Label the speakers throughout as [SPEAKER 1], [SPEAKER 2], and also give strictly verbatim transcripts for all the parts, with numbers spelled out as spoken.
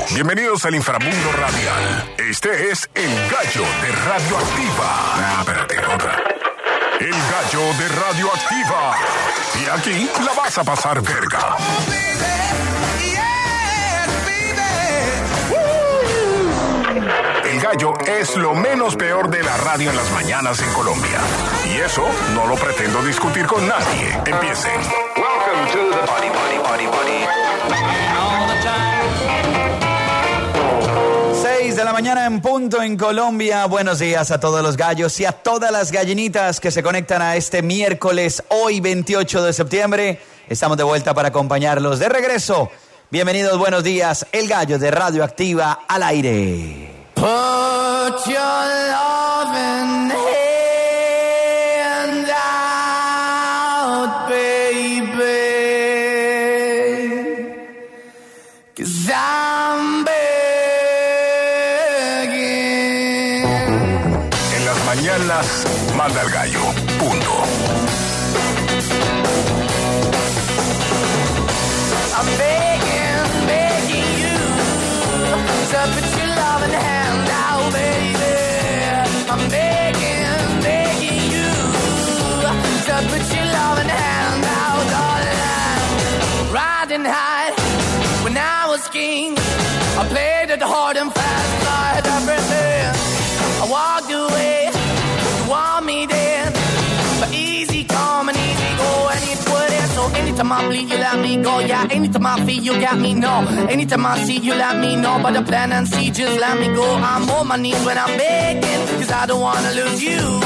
[SPEAKER 1] Bienvenidos al inframundo radial. Este es El Gallo de Radioactiva. Ah, espérate, otra. El Gallo de Radioactiva. Y aquí la vas a pasar verga. El Gallo es lo menos peor de la radio en las mañanas en Colombia. Y eso no lo pretendo discutir con nadie. Empiecen.
[SPEAKER 2] Welcome to the Body Body Body Body. All the time.
[SPEAKER 3] seis de la mañana en punto en Colombia. Buenos días a todos los gallos y a todas las gallinitas que se conectan a este miércoles, hoy veintiocho de septiembre. Estamos de vuelta para acompañarlos de regreso. Bienvenidos, buenos días. El Gallo de Radioactiva al aire.
[SPEAKER 4] Put your loving hand out, baby, 'cause I'm begging.
[SPEAKER 1] En las mañanas, manda el gallo. Punto.
[SPEAKER 4] I'm begging, begging you to put your loving hand out, baby. I'm begging, begging you to put your loving hand out, darling. Riding high when I was king, I played it hard and fast, I had everything. I walked away, you want me then, but easy come and easy go, and it would end. So anytime I bleed, you let me go. Yeah, anytime I feel, you got me, no. Anytime I see, you let me know. But the plan and see, just let me go. I'm on my knees when I'm begging, 'cause I don't wanna lose you.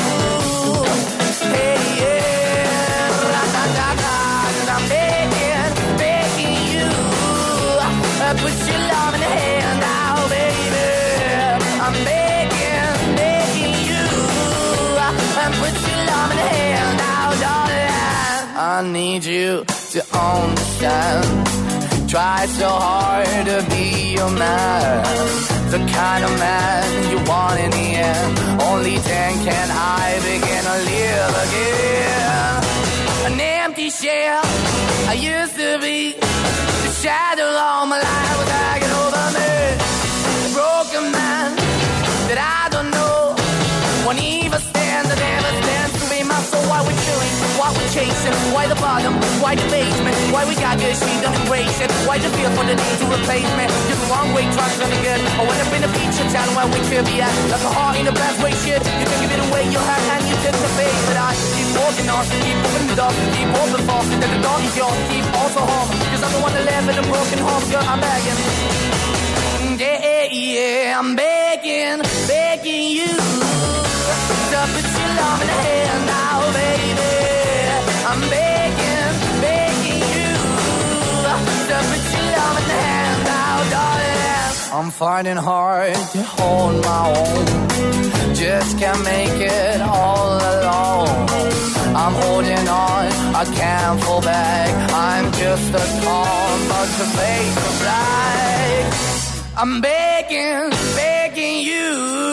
[SPEAKER 4] Hey, yeah, ra-da-da-da, 'cause I'm begging, begging you. Uh, put your love in the hand out, baby. I'm begging, begging you. Uh, put your love in the hand out, darling. I need you to understand. Try so hard to be your man, the kind of man you want in the end. Only then can I begin to live again. An empty shell I used to be, the shadow all my life was hanging over me. A broken man that I don't know won't even stand, I never stand to be my soul. Why we chilling, why we chasing, why the bottom, why the basement, why we got good, she don't embrace it, why the feel for the need to replace me. You're the wrong way, trying to be good. I went up in the feature town where we could be at, like a heart in a bad way, shit. You can give it away, you have, and you took the bait, but I keep walking on, keep moving the dog, keep open for, that the dog is yours, keep also home, 'cause I'm the one that live in a broken home, girl, I'm begging. Yeah, yeah, I'm begging, begging you to put your love in the hand now, baby. I'm begging, begging you to put your love in the hand now, darling. I'm finding hard to hold my own, just can't make it all alone. I'm holding on, I can't fall back, I'm just a call, but the face of black. I'm begging, begging you,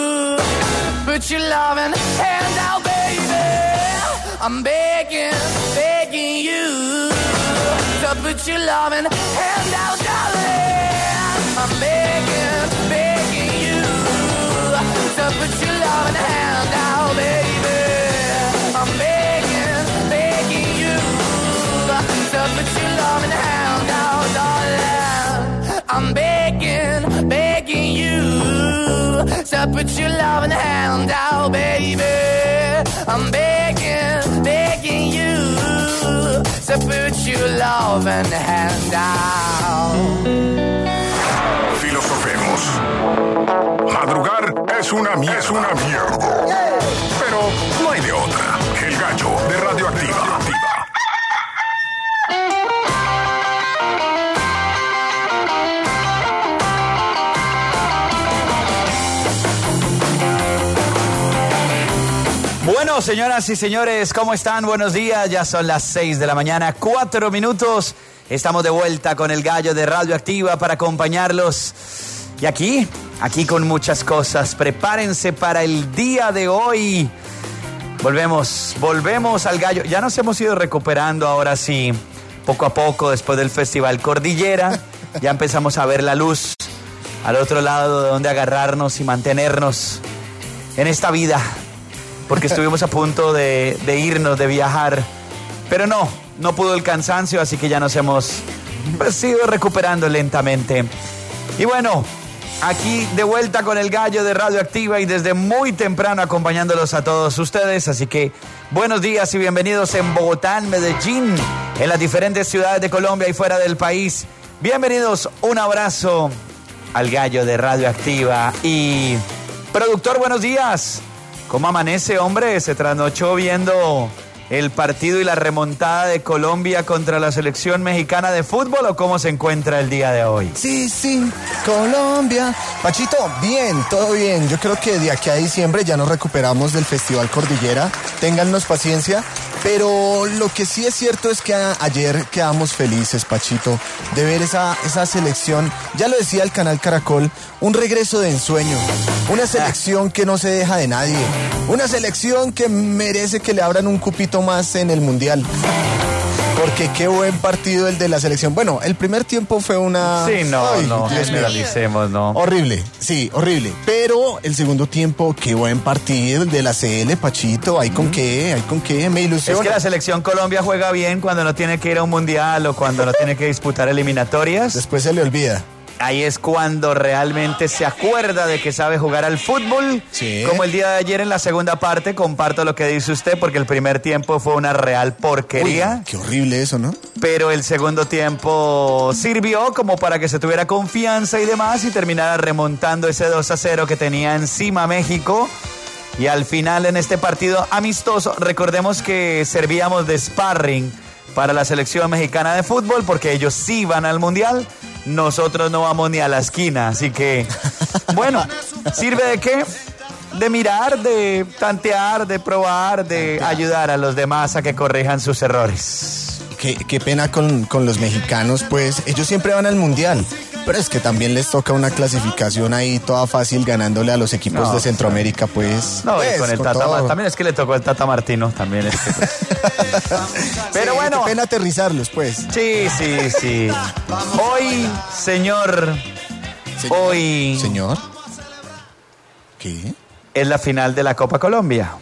[SPEAKER 4] put your loving hand out, baby. I'm begging, begging you, to put your loving hand out, darling. I'm begging, begging you, to put your loving hand out, baby. I'm begging, begging you, to put your loving hand out, darling. I'm begging, begging you, so put your loving hand out, baby. I'm begging, begging you, so put your loving hand out.
[SPEAKER 1] Filosofemos. Madrugar es una mierda. Es una mierda. Pero no hay de otra. El Gallo de Radioactiva.
[SPEAKER 3] Bueno, señoras y señores, ¿cómo están? Buenos días, ya son las seis de la mañana, cuatro minutos. Estamos de vuelta con el Gallo de Radioactiva para acompañarlos. Y aquí, aquí con muchas cosas. Prepárense para el día de hoy. Volvemos, volvemos al Gallo. Ya nos hemos ido recuperando ahora sí, poco a poco, después del Festival Cordillera. Ya empezamos a ver la luz al otro lado de donde agarrarnos y mantenernos en esta vida, porque estuvimos a punto de, de irnos, de viajar, pero no, no pudo el cansancio, así que ya nos hemos pues, ido recuperando lentamente. Y bueno, aquí de vuelta con el gallo de Radioactiva y desde muy temprano acompañándolos a todos ustedes, así que buenos días y bienvenidos en Bogotá, en Medellín, en las diferentes ciudades de Colombia y fuera del país. Bienvenidos, un abrazo al gallo de Radioactiva. Y productor, buenos días. ¿Cómo amanece, hombre? ¿Se trasnochó viendo el partido y la remontada de Colombia contra la selección mexicana de fútbol o cómo se encuentra el día de hoy?
[SPEAKER 5] Sí, sí, Colombia. Pachito, bien, todo bien. Yo creo que de aquí a diciembre ya nos recuperamos del Festival Cordillera. Téngannos paciencia. Pero lo que sí es cierto es que a, ayer quedamos felices, Pachito, de ver esa, esa selección. Ya lo decía el canal Caracol, un regreso de ensueño. Una selección que no se deja de nadie. Una selección que merece que le abran un cupito más en el Mundial. Porque qué buen partido el de la selección. Bueno, el primer tiempo fue una...
[SPEAKER 3] Sí, no,
[SPEAKER 5] Ay,
[SPEAKER 3] no,
[SPEAKER 5] Dios
[SPEAKER 3] generalicemos, no.
[SPEAKER 5] Horrible, sí, horrible. Pero el segundo tiempo, qué buen partido el de la C L, Pachito. ¿Hay con qué? ¿Hay con qué? Me ilusiona.
[SPEAKER 3] Es que la selección Colombia juega bien cuando no tiene que ir a un mundial o cuando no tiene que disputar eliminatorias.
[SPEAKER 5] Después se le olvida.
[SPEAKER 3] Ahí es cuando realmente se acuerda de que sabe jugar al fútbol.
[SPEAKER 5] Sí.
[SPEAKER 3] Como el día de ayer en la segunda parte, comparto lo que dice usted, porque el primer tiempo fue una real porquería.
[SPEAKER 5] Uy, qué horrible eso, ¿no?
[SPEAKER 3] Pero el segundo tiempo sirvió como para que se tuviera confianza y demás y terminara remontando ese dos a cero que tenía encima México. Y al final en este partido amistoso, recordemos que servíamos de sparring para la selección mexicana de fútbol porque ellos sí van al mundial. Nosotros no vamos ni a la esquina, así que, bueno, ¿sirve de qué? De mirar, de tantear, de probar, de ayudar a los demás a que corrijan sus errores.
[SPEAKER 5] Qué, qué pena con, con los mexicanos, pues ellos siempre van al Mundial, pero es que también les toca una clasificación ahí toda fácil ganándole a los equipos
[SPEAKER 3] No,
[SPEAKER 5] de Centroamérica, pues.
[SPEAKER 3] No,
[SPEAKER 5] pues,
[SPEAKER 3] y con el
[SPEAKER 5] con
[SPEAKER 3] Tata
[SPEAKER 5] todo.
[SPEAKER 3] Ma- también es que le tocó el Tata Martino, también es que, pues. Pero
[SPEAKER 5] Sí,
[SPEAKER 3] bueno.
[SPEAKER 5] qué pena aterrizarlos, pues.
[SPEAKER 3] Sí, sí, sí. Hoy, señor,
[SPEAKER 5] Señor.
[SPEAKER 3] hoy
[SPEAKER 5] Señor. ¿Qué?
[SPEAKER 3] es la final de la Copa Colombia.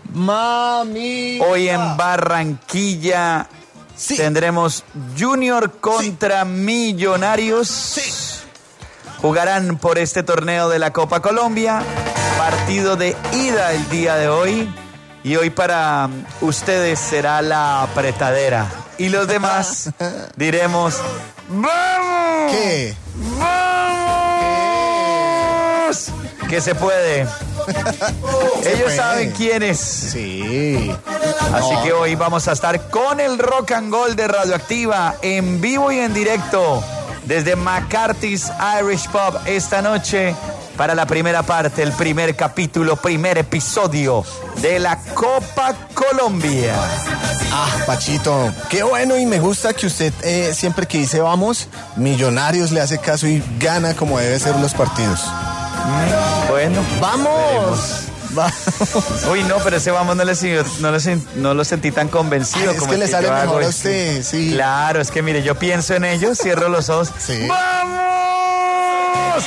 [SPEAKER 5] Mami.
[SPEAKER 3] Hoy en Barranquilla
[SPEAKER 5] Sí.
[SPEAKER 3] tendremos Junior contra Millonarios.
[SPEAKER 5] Sí.
[SPEAKER 3] Jugarán por este torneo de la Copa Colombia. Partido de ida el día de hoy. Y hoy para ustedes será la apretadera. Y los demás diremos ¡vamos!
[SPEAKER 5] ¿Qué?
[SPEAKER 3] ¡Vamos! Que se puede.
[SPEAKER 5] Se
[SPEAKER 3] Ellos
[SPEAKER 5] puede.
[SPEAKER 3] saben quién es.
[SPEAKER 5] Sí.
[SPEAKER 3] Así
[SPEAKER 5] No.
[SPEAKER 3] que hoy vamos a estar con el Rock and Roll de Radioactiva en vivo y en directo desde McCarthy's Irish Pub esta noche para la primera parte, el primer capítulo, primer episodio de la Copa Colombia.
[SPEAKER 5] Ah, Pachito, qué bueno y me gusta que usted eh, siempre que dice vamos, Millonarios le hace caso y gana como debe ser los partidos.
[SPEAKER 3] Bueno,
[SPEAKER 5] ¡Vamos! Va-
[SPEAKER 3] uy, no, pero ese vamos no, le, siguió- no, lo, sen- no lo sentí tan convencido.
[SPEAKER 5] Ay, es
[SPEAKER 3] como
[SPEAKER 5] que
[SPEAKER 3] el
[SPEAKER 5] le sale
[SPEAKER 3] yo hago
[SPEAKER 5] mejor a
[SPEAKER 3] este.
[SPEAKER 5] usted, sí.
[SPEAKER 3] Claro, es que mire, yo pienso en ellos, cierro los ojos.
[SPEAKER 5] Sí.
[SPEAKER 3] ¡Vamos!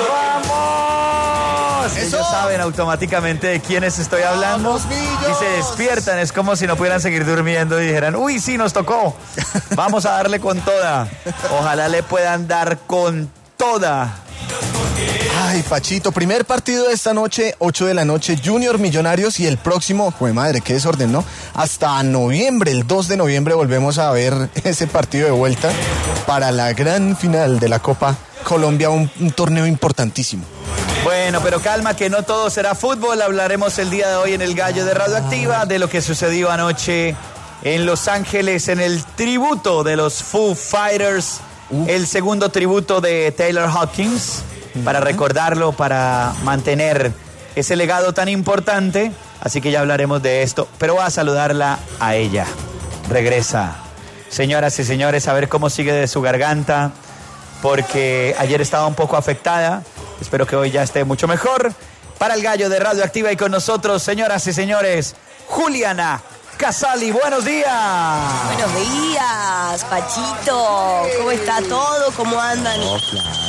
[SPEAKER 3] ¡Vamos!
[SPEAKER 5] ¡Eso!
[SPEAKER 3] Ellos saben automáticamente de quiénes estoy hablando
[SPEAKER 5] ¡Vamos, Millos!
[SPEAKER 3] y se despiertan. Es como si no pudieran seguir durmiendo y dijeran, uy, sí, nos tocó. Vamos a darle con toda. Ojalá le puedan dar con toda.
[SPEAKER 5] Ay, Pachito, primer partido de esta noche, ocho de la noche, Junior Millonarios y el próximo, jue madre, qué desorden, ¿no? Hasta noviembre, el dos de noviembre volvemos a ver ese partido de vuelta para la gran final de la Copa Colombia, un, un torneo importantísimo.
[SPEAKER 3] Bueno, pero calma que no todo será fútbol. Hablaremos el día de hoy en el Gallo de Radioactiva de lo que sucedió anoche en Los Ángeles en el tributo de los Foo Fighters, uh. el segundo tributo de Taylor Hawkins, uh-huh. para recordarlo, para mantener ese legado tan importante. Así que ya hablaremos de esto, pero voy a saludarla a ella. Regresa. Señoras y señores, a ver cómo sigue de su garganta, porque ayer estaba un poco afectada. Espero que hoy ya esté mucho mejor. Para el Gallo de Radioactiva y con nosotros, señoras y señores, Juliana Casali. Buenos días.
[SPEAKER 6] Buenos días, Pachito. ¿Cómo está todo? ¿Cómo andan?
[SPEAKER 5] Oh, claro.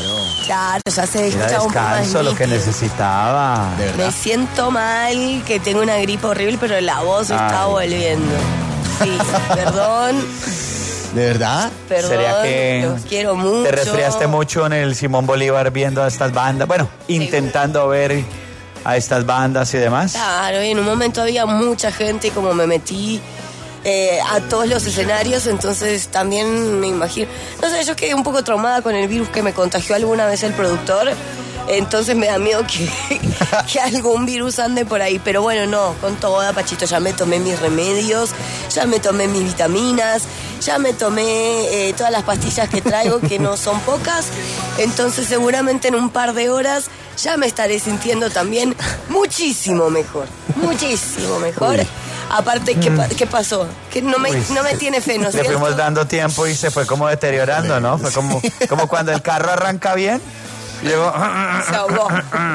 [SPEAKER 6] Claro, ya se
[SPEAKER 3] Era
[SPEAKER 6] escuchaba un poco más
[SPEAKER 3] descanso lo que
[SPEAKER 6] nítido.
[SPEAKER 3] necesitaba.
[SPEAKER 5] De verdad.
[SPEAKER 6] Me siento mal, que tengo una gripe horrible, pero la voz está
[SPEAKER 3] Ay.
[SPEAKER 6] volviendo. Sí, perdón,
[SPEAKER 5] ¿De verdad?
[SPEAKER 6] perdón,
[SPEAKER 3] ¿Sería que
[SPEAKER 6] los quiero mucho.
[SPEAKER 3] te resfriaste mucho en el Simón Bolívar viendo a estas bandas? Bueno, intentando ver a estas bandas y demás.
[SPEAKER 6] Claro, y en un momento había mucha gente y como me metí eh, a todos los escenarios, entonces también me imagino... No sé, yo quedé un poco traumada con el virus que me contagió alguna vez el productor, entonces me da miedo que, que algún virus ande por ahí. Pero bueno, no, con toda, Pachito, ya me tomé mis remedios, ya me tomé mis vitaminas, ya me tomé eh, todas las pastillas que traigo, que no son pocas, entonces seguramente en un par de horas ya me estaré sintiendo también muchísimo mejor, muchísimo mejor.
[SPEAKER 3] Uy.
[SPEAKER 6] Aparte, ¿qué, pa- ¿qué pasó? Que no me,
[SPEAKER 3] Uy,
[SPEAKER 6] no me tiene fe, ¿no es
[SPEAKER 3] Le
[SPEAKER 6] cierto?
[SPEAKER 3] fuimos dando tiempo y se fue como deteriorando, ¿no? Fue como, como cuando el carro arranca bien y luego
[SPEAKER 6] Se ahogó.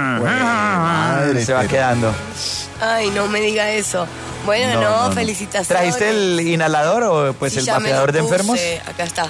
[SPEAKER 5] Madre,
[SPEAKER 3] se va
[SPEAKER 5] pero-
[SPEAKER 3] quedando.
[SPEAKER 6] Ay, no me diga eso. Bueno,
[SPEAKER 3] No,
[SPEAKER 6] no,
[SPEAKER 3] no, no.
[SPEAKER 6] felicitaciones.
[SPEAKER 3] ¿Trajiste el inhalador o pues
[SPEAKER 6] Sí,
[SPEAKER 3] el
[SPEAKER 6] ya me lo
[SPEAKER 3] vapeador de
[SPEAKER 6] puse.
[SPEAKER 3] enfermos?
[SPEAKER 6] Acá está.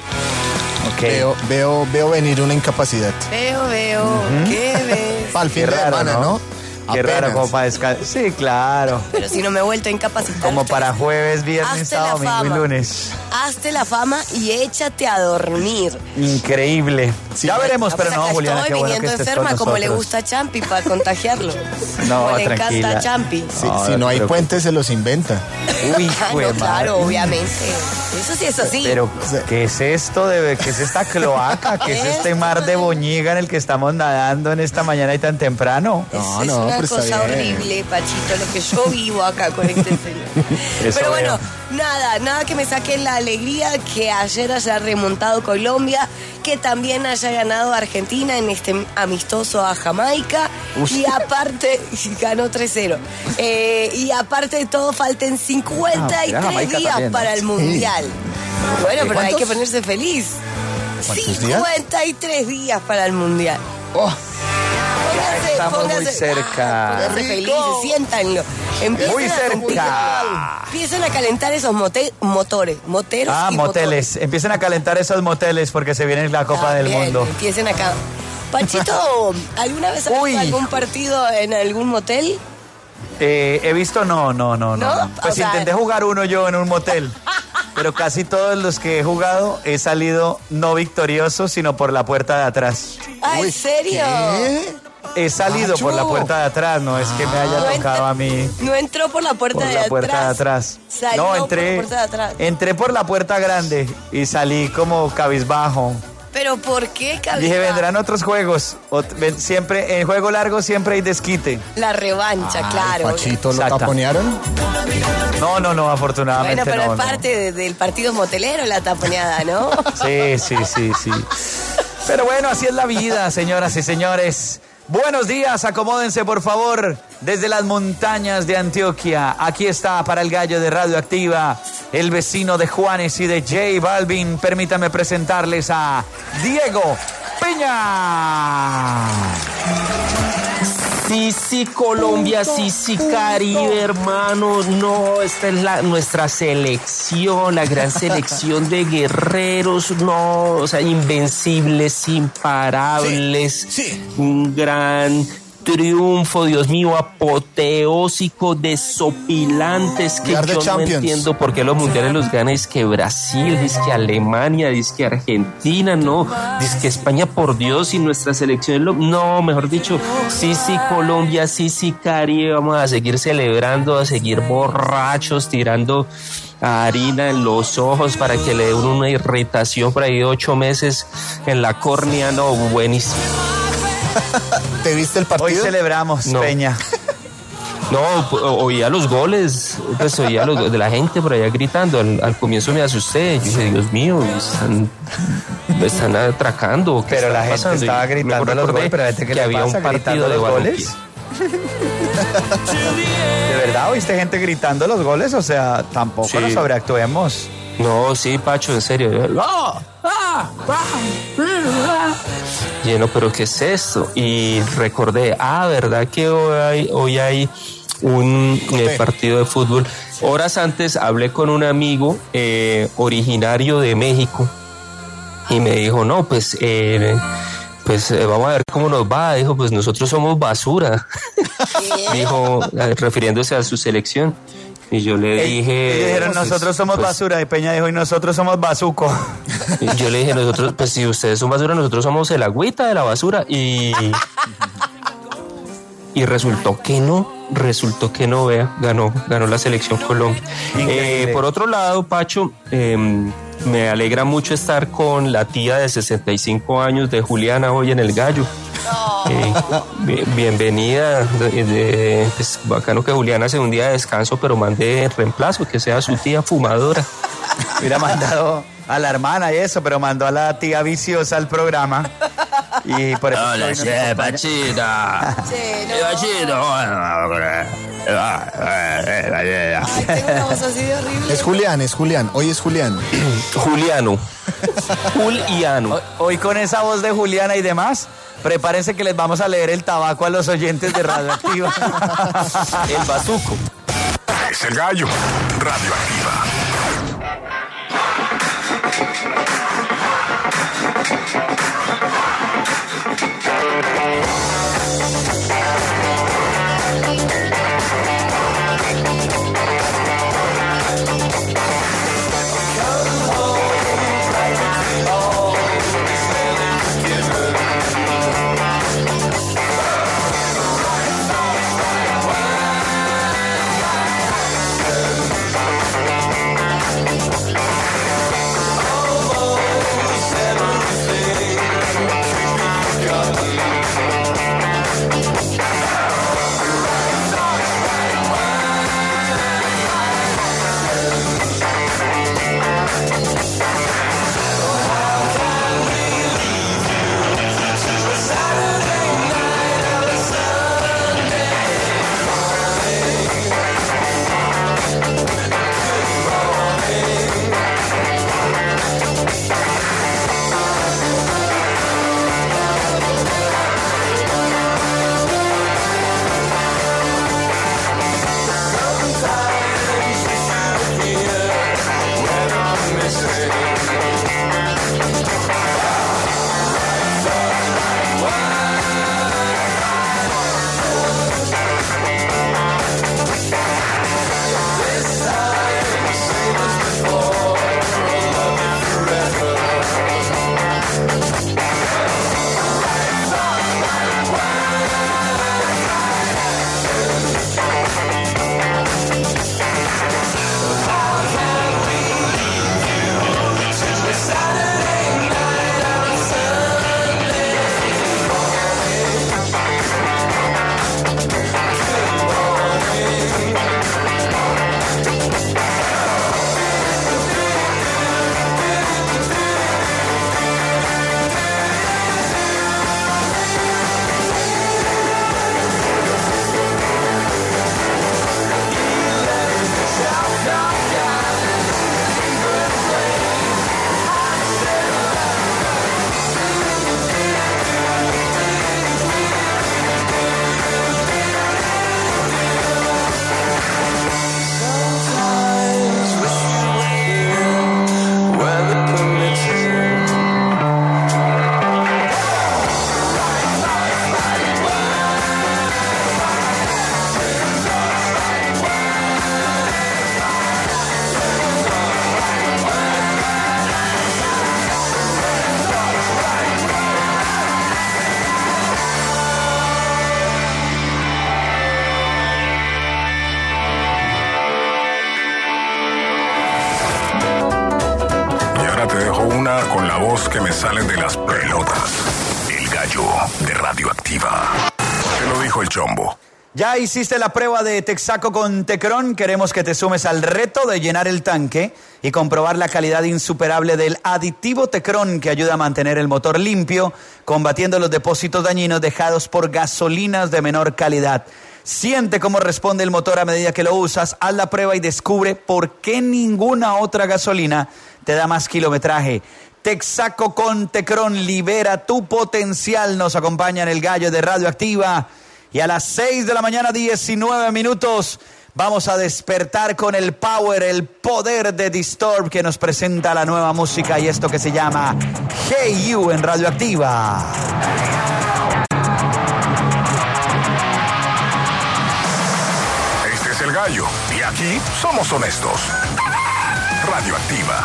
[SPEAKER 3] Ok.
[SPEAKER 5] Veo, veo, veo venir una incapacidad.
[SPEAKER 6] Veo, veo. ¿Qué ves?
[SPEAKER 5] Para el fin
[SPEAKER 3] Qué
[SPEAKER 5] de
[SPEAKER 3] raro,
[SPEAKER 5] semana,
[SPEAKER 3] ¿no?
[SPEAKER 5] ¿no?
[SPEAKER 3] Qué raro
[SPEAKER 5] Apenas.
[SPEAKER 3] como para descansar. Sí, claro.
[SPEAKER 6] Pero si no me he vuelto a incapacitar.
[SPEAKER 3] Como para jueves, viernes,
[SPEAKER 6] Hazte la
[SPEAKER 3] sábado, domingo y
[SPEAKER 6] fama.
[SPEAKER 3] lunes.
[SPEAKER 6] Hazte la fama y échate a dormir.
[SPEAKER 3] Increíble.
[SPEAKER 5] Sí,
[SPEAKER 3] ya veremos, pero
[SPEAKER 6] Pues
[SPEAKER 3] no,
[SPEAKER 6] acá
[SPEAKER 3] Juliana,
[SPEAKER 6] estoy
[SPEAKER 3] qué bueno que
[SPEAKER 6] viniendo
[SPEAKER 3] estés
[SPEAKER 6] enferma
[SPEAKER 3] con
[SPEAKER 6] como le
[SPEAKER 3] nosotros.
[SPEAKER 6] gusta a Champi para contagiarlo.
[SPEAKER 3] No,
[SPEAKER 6] como le
[SPEAKER 3] tranquila.
[SPEAKER 6] encanta a Champi.
[SPEAKER 5] Si,
[SPEAKER 3] No,
[SPEAKER 5] si
[SPEAKER 3] no
[SPEAKER 5] no
[SPEAKER 3] te
[SPEAKER 5] hay
[SPEAKER 3] preocupes.
[SPEAKER 5] puentes, se los inventa.
[SPEAKER 3] Uy,
[SPEAKER 6] Ah,
[SPEAKER 3] jue
[SPEAKER 6] no, claro,
[SPEAKER 3] madre.
[SPEAKER 6] obviamente. Eso sí es así.
[SPEAKER 3] Pero, ¿qué es esto? De, ¿Qué es esta cloaca? ¿Qué es este mar de Boñiga en el que estamos nadando en esta mañana y tan temprano?
[SPEAKER 6] Es,
[SPEAKER 5] No,
[SPEAKER 6] es
[SPEAKER 5] no,
[SPEAKER 6] una
[SPEAKER 5] pero está
[SPEAKER 6] cosa
[SPEAKER 5] bien.
[SPEAKER 6] horrible, Pachito, lo que yo vivo acá con este señor.
[SPEAKER 3] Eso
[SPEAKER 6] Pero bueno,
[SPEAKER 3] veo.
[SPEAKER 6] nada, nada que me saque la alegría que ayer haya remontado Colombia, que también haya ganado Argentina en este amistoso a Jamaica. Y aparte, ganó tres cero. Eh, y aparte de todo, falten cincuenta y
[SPEAKER 3] Ah, mira,
[SPEAKER 6] tres
[SPEAKER 3] Jamaica
[SPEAKER 6] días
[SPEAKER 3] también, ¿no?
[SPEAKER 6] para el Mundial. Bueno, pero hay
[SPEAKER 5] ¿Cuántos?
[SPEAKER 6] que ponerse feliz.
[SPEAKER 5] ¿Cuántos días?
[SPEAKER 6] cincuenta y tres días para el Mundial.
[SPEAKER 5] Oh,
[SPEAKER 6] Pónganse,
[SPEAKER 3] estamos muy
[SPEAKER 6] pónganse-
[SPEAKER 3] cerca.
[SPEAKER 6] ah, pónganse
[SPEAKER 5] ¡Qué
[SPEAKER 6] felices,
[SPEAKER 5] rico!
[SPEAKER 6] siéntanlo. Empiecen
[SPEAKER 3] Muy
[SPEAKER 6] a
[SPEAKER 3] cerca.
[SPEAKER 6] calentar- Empiecen a calentar esos mote- motores, moteros
[SPEAKER 3] Ah,
[SPEAKER 6] y
[SPEAKER 3] moteles. Empiecen a calentar esos moteles porque se viene la Copa del
[SPEAKER 6] También,
[SPEAKER 3] Mundo.
[SPEAKER 6] Empiecen acá. Pachito, ¿alguna vez has
[SPEAKER 3] Uy.
[SPEAKER 6] visto algún partido en algún motel?
[SPEAKER 3] Eh, he visto, no, no, no, no.
[SPEAKER 6] ¿No?
[SPEAKER 3] no. Pues
[SPEAKER 6] O sea-
[SPEAKER 3] intenté jugar uno yo en un motel. Pero casi todos los que he jugado he salido no victorioso, sino por la puerta de atrás.
[SPEAKER 6] Ah,
[SPEAKER 5] uy,
[SPEAKER 6] ¿en serio?
[SPEAKER 5] ¿qué?
[SPEAKER 3] He salido
[SPEAKER 5] Macho.
[SPEAKER 3] por la puerta de atrás, no es que me haya
[SPEAKER 6] No
[SPEAKER 3] tocado
[SPEAKER 6] entró-
[SPEAKER 3] a mí
[SPEAKER 6] No entró por la puerta
[SPEAKER 3] por
[SPEAKER 6] de
[SPEAKER 3] la
[SPEAKER 6] atrás.
[SPEAKER 3] puerta de atrás.
[SPEAKER 6] Salió
[SPEAKER 3] No,
[SPEAKER 6] por
[SPEAKER 3] entré,
[SPEAKER 6] la puerta de atrás.
[SPEAKER 3] entré por la puerta grande y salí como cabizbajo.
[SPEAKER 6] ¿Pero por qué, cabeza?
[SPEAKER 3] Dije, vendrán otros juegos. Ot- ven- siempre, en juego largo siempre hay desquite.
[SPEAKER 6] La revancha,
[SPEAKER 5] Ay,
[SPEAKER 6] claro.
[SPEAKER 5] Pachito, ¿lo
[SPEAKER 3] Exacta.
[SPEAKER 5] taponearon?
[SPEAKER 3] No, no, no, afortunadamente
[SPEAKER 6] Bueno, pero
[SPEAKER 3] no.
[SPEAKER 6] es
[SPEAKER 3] no.
[SPEAKER 6] parte de- del partido motelero la taponeada, ¿no?
[SPEAKER 3] Sí, sí, sí, sí. Pero bueno, así es la vida, señoras y señores. Buenos días, acomódense por favor desde las montañas de Antioquia. Aquí está para el gallo de Radioactiva, el vecino de Juanes y de J Balvin. Permítanme presentarles a Diego Peña.
[SPEAKER 7] Sí, sí, Colombia, sí, sí, Caribe, hermano. No, esta es la, nuestra selección, la gran selección de guerreros, no, o sea, invencibles, imparables.
[SPEAKER 5] Sí, sí.
[SPEAKER 7] Un gran triunfo, Dios mío, apoteósico, desopilantes, que
[SPEAKER 5] We are the
[SPEAKER 7] yo no
[SPEAKER 5] champions.
[SPEAKER 7] entiendo por qué los mundiales los gana, es que Brasil, es que Alemania, es que Argentina, no, es que España, por Dios, y nuestra selección es lo, no, mejor dicho, sí, sí, Colombia, sí, sí, Caribe, vamos a seguir celebrando, a seguir borrachos, tirando harina en los ojos para que le den una irritación por ahí de ocho meses en la córnea, no, buenísimo.
[SPEAKER 5] ¿Te viste el
[SPEAKER 3] Hoy
[SPEAKER 5] partido?
[SPEAKER 3] celebramos,
[SPEAKER 7] No.
[SPEAKER 3] Peña.
[SPEAKER 7] No, o- oía los goles, pues oía los de la gente por allá gritando. Al, al comienzo me asusté. Yo dije, Dios mío, están, me están atracando. ¿o qué
[SPEAKER 3] Pero
[SPEAKER 7] está
[SPEAKER 3] la gente
[SPEAKER 7] pasando?
[SPEAKER 3] estaba
[SPEAKER 7] Y luego
[SPEAKER 3] gritando los
[SPEAKER 7] recordé
[SPEAKER 3] goles, pero la gente que le
[SPEAKER 7] había
[SPEAKER 3] pasa
[SPEAKER 7] un
[SPEAKER 3] gritando
[SPEAKER 7] partido de
[SPEAKER 3] los
[SPEAKER 7] balompié.
[SPEAKER 3] goles. ¿De verdad oíste gente gritando los goles? O sea, tampoco
[SPEAKER 7] Sí.
[SPEAKER 3] nos sobreactuemos.
[SPEAKER 7] No, sí, Pacho, en serio. ¡Ah! ¡Ah! ¡Ah! ¡Ah! Lleno, pero ¿qué es esto? Y recordé, ah, ¿verdad que hoy hay, hoy hay un eh, partido de fútbol? Horas antes hablé con un amigo eh, originario de México y me dijo, no, pues, eh, pues eh, vamos a ver cómo nos va. Dijo, pues nosotros somos basura. Dijo, eh, refiriéndose a su selección. Y yo le
[SPEAKER 3] Ey,
[SPEAKER 7] dije...
[SPEAKER 3] ellos dijeron, nosotros somos
[SPEAKER 7] pues,
[SPEAKER 3] basura. Y Peña dijo, y nosotros somos bazuco.
[SPEAKER 7] y yo le dije, nosotros, pues si ustedes son basura, nosotros somos el agüita de la basura. Y... y resultó que no, resultó que no, vea, ganó, ganó la selección Colombia. Eh, por otro lado, Pacho, eh, me alegra mucho estar con la tía de sesenta y cinco años de Juliana hoy en El Gallo. Eh, bi- bienvenida, de, de, es bacano que Juliana hace un día de descanso, pero mande reemplazo, que sea su tía fumadora.
[SPEAKER 3] Hubiera mandado a la hermana y eso, pero mandó a la tía viciosa al programa. Y por eso
[SPEAKER 7] Hola,
[SPEAKER 3] hoy nos
[SPEAKER 7] che,
[SPEAKER 3] acompaña.
[SPEAKER 7] Pachita.
[SPEAKER 6] Che, no.
[SPEAKER 7] Eh, Pachito.
[SPEAKER 6] Ay, tengo una voz así de horrible.
[SPEAKER 5] Es Julián, es Julián. Hoy es Julián.
[SPEAKER 7] Juliano. Juliano.
[SPEAKER 3] Hoy- Hoy con esa voz de Juliana y demás, prepárense que les vamos a leer el tabaco a los oyentes de Radioactiva. El bazuco.
[SPEAKER 1] Es el gallo. Radioactiva. Con la voz que me sale de las pelotas. El gallo de Radioactiva. Te lo dijo el Chombo.
[SPEAKER 3] Ya hiciste la prueba de Texaco con Tecron. Queremos que te sumes al reto de llenar el tanque y comprobar la calidad insuperable del aditivo Tecron, que ayuda a mantener el motor limpio, combatiendo los depósitos dañinos dejados por gasolinas de menor calidad. Siente cómo responde el motor a medida que lo usas. Haz la prueba y descubre por qué ninguna otra gasolina te da más kilometraje. Texaco con Tecron, libera tu potencial. Nos acompaña en el gallo de Radioactiva. Y a las seis de la mañana, diecinueve minutos, vamos a despertar con el power, el poder de Disturb, que nos presenta la nueva música y esto que se llama Hey You en Radioactiva.
[SPEAKER 1] gallo. Y aquí somos honestos. Radioactiva.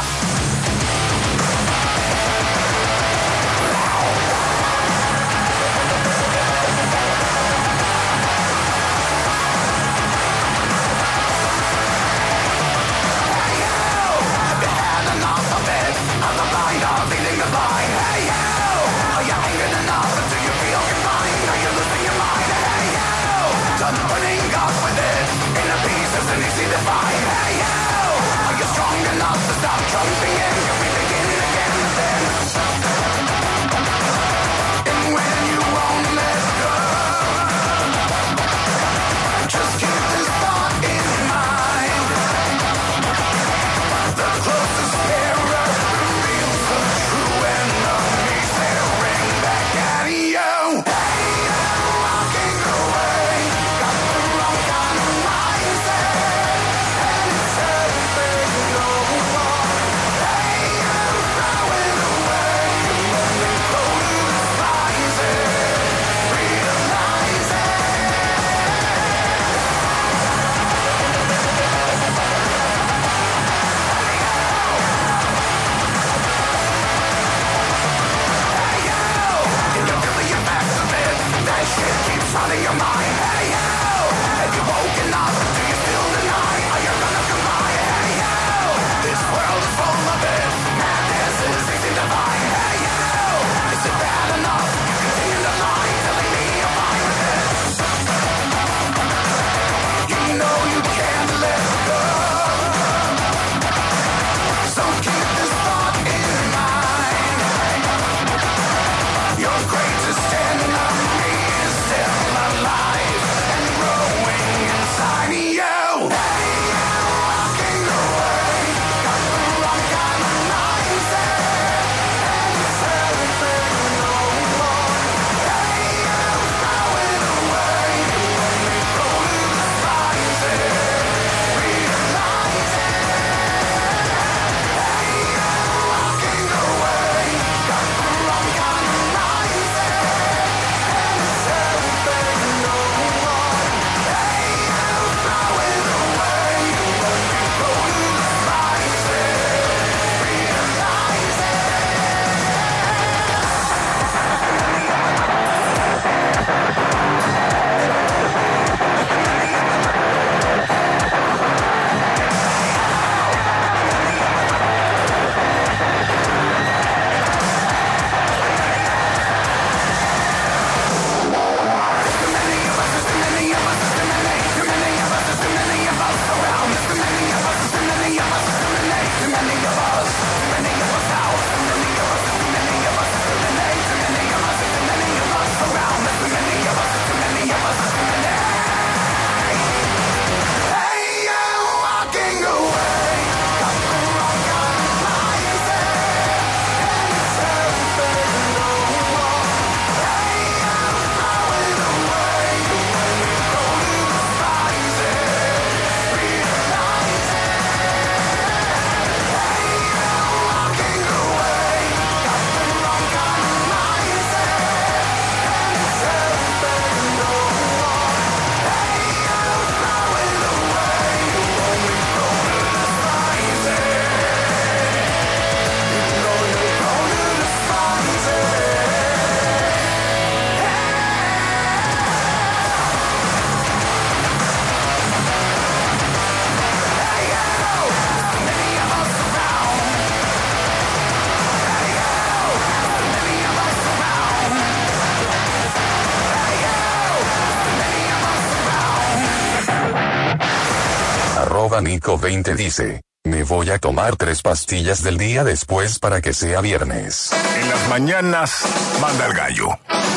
[SPEAKER 1] Nico veinte dice, me voy a tomar tres pastillas del día después para que sea viernes. En las mañanas, manda el gallo.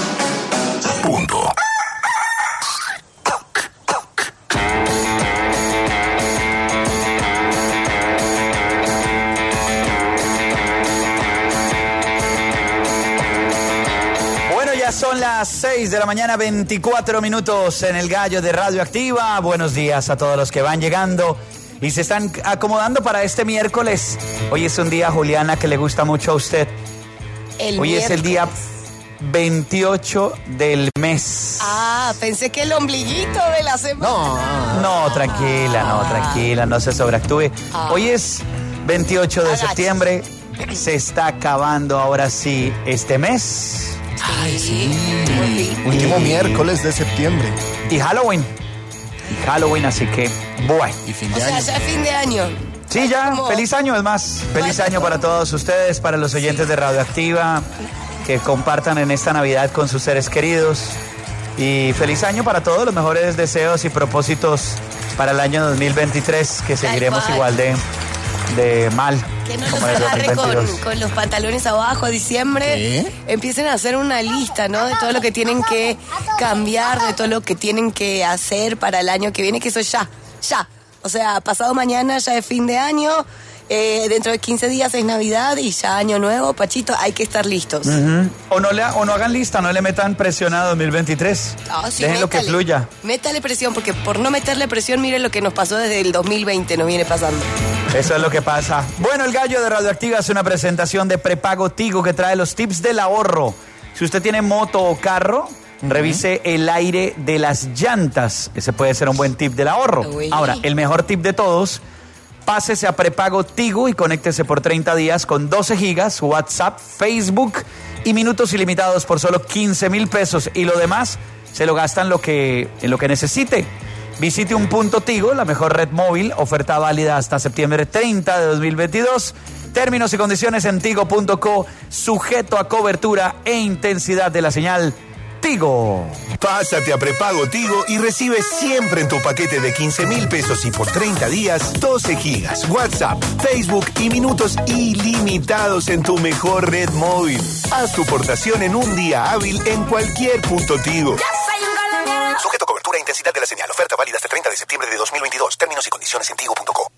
[SPEAKER 1] Punto.
[SPEAKER 3] Bueno, ya son las seis de la mañana, veinticuatro minutos en el gallo de Radioactiva. Buenos días a todos los que van llegando y se están acomodando para este miércoles. Hoy es un día, Juliana, que le gusta mucho a usted.
[SPEAKER 6] El
[SPEAKER 3] Hoy
[SPEAKER 6] miércoles.
[SPEAKER 3] es el día veintiocho del mes.
[SPEAKER 6] Ah, pensé que el ombliguito de la semana.
[SPEAKER 5] No.
[SPEAKER 3] No, tranquila, no, tranquila, no se sobreactúe.
[SPEAKER 6] Ah.
[SPEAKER 3] Hoy es veintiocho de
[SPEAKER 6] Agache.
[SPEAKER 3] septiembre. Se está acabando ahora sí este mes.
[SPEAKER 6] Ay, sí. Por fin.
[SPEAKER 5] Último miércoles de septiembre.
[SPEAKER 3] Y Halloween. Y Halloween, así que, bueno.
[SPEAKER 5] Y fin
[SPEAKER 6] O
[SPEAKER 5] de
[SPEAKER 6] sea,
[SPEAKER 5] año.
[SPEAKER 6] ya es fin de año.
[SPEAKER 3] Sí, ya,
[SPEAKER 6] Como-
[SPEAKER 3] feliz año, es más. Feliz año para todos ustedes, para los oyentes de Radioactiva, que compartan en esta Navidad con sus seres queridos. Y feliz año para todos, los mejores deseos y propósitos para el año dos mil veintitrés, que seguiremos
[SPEAKER 6] cual.
[SPEAKER 3] igual de, de mal
[SPEAKER 6] Que no nos
[SPEAKER 3] como el
[SPEAKER 6] agarre con,
[SPEAKER 3] dos mil veintidós.
[SPEAKER 6] con los pantalones abajo a diciembre.
[SPEAKER 5] ¿Qué?
[SPEAKER 6] Empiecen a hacer una lista, ¿no? De todo lo que tienen que cambiar, de todo lo que tienen que hacer para el año que viene, que eso ya, ya. O sea, pasado mañana ya es fin de año, eh, dentro de quince días es Navidad y ya año nuevo, Pachito, hay que estar listos.
[SPEAKER 3] Ujú. o, no le, o no hagan lista, no le metan presión a dos mil veintitrés.
[SPEAKER 6] Ah, sí,
[SPEAKER 3] Déjenlo que
[SPEAKER 6] métale.
[SPEAKER 3] fluya.
[SPEAKER 6] Métale presión, porque por no meterle presión, miren lo que nos pasó desde el dos mil veinte, nos viene pasando.
[SPEAKER 3] Eso es lo que pasa. Bueno, el Gallo de Radioactiva es una presentación de prepago Tigo que trae los tips del ahorro. Si usted tiene moto o carro, revise el aire de las llantas. Ese puede ser un buen tip del ahorro.
[SPEAKER 6] Uy.
[SPEAKER 3] Ahora, el mejor tip de todos, pásese a prepago Tigo y conéctese por treinta días con doce gigas, WhatsApp, Facebook y minutos ilimitados por solo quince mil pesos. Y lo demás se lo gastan lo que, en lo que necesite. Visite un punto Tigo, la mejor red móvil, oferta válida hasta septiembre treinta de dos mil veintidós. Términos y condiciones en tigo punto co, sujeto a cobertura e intensidad de la señal Tigo.
[SPEAKER 8] Pásate a prepago Tigo y recibe siempre en tu paquete de quince mil pesos y por treinta días doce gigas, WhatsApp, Facebook y minutos ilimitados en tu mejor red móvil. Haz tu portación en un día hábil en cualquier punto Tigo. Sujeto a cobertura e intensidad de la señal. Oferta válida hasta treinta de septiembre de dos mil veintidós. Términos y condiciones en tigo punto co.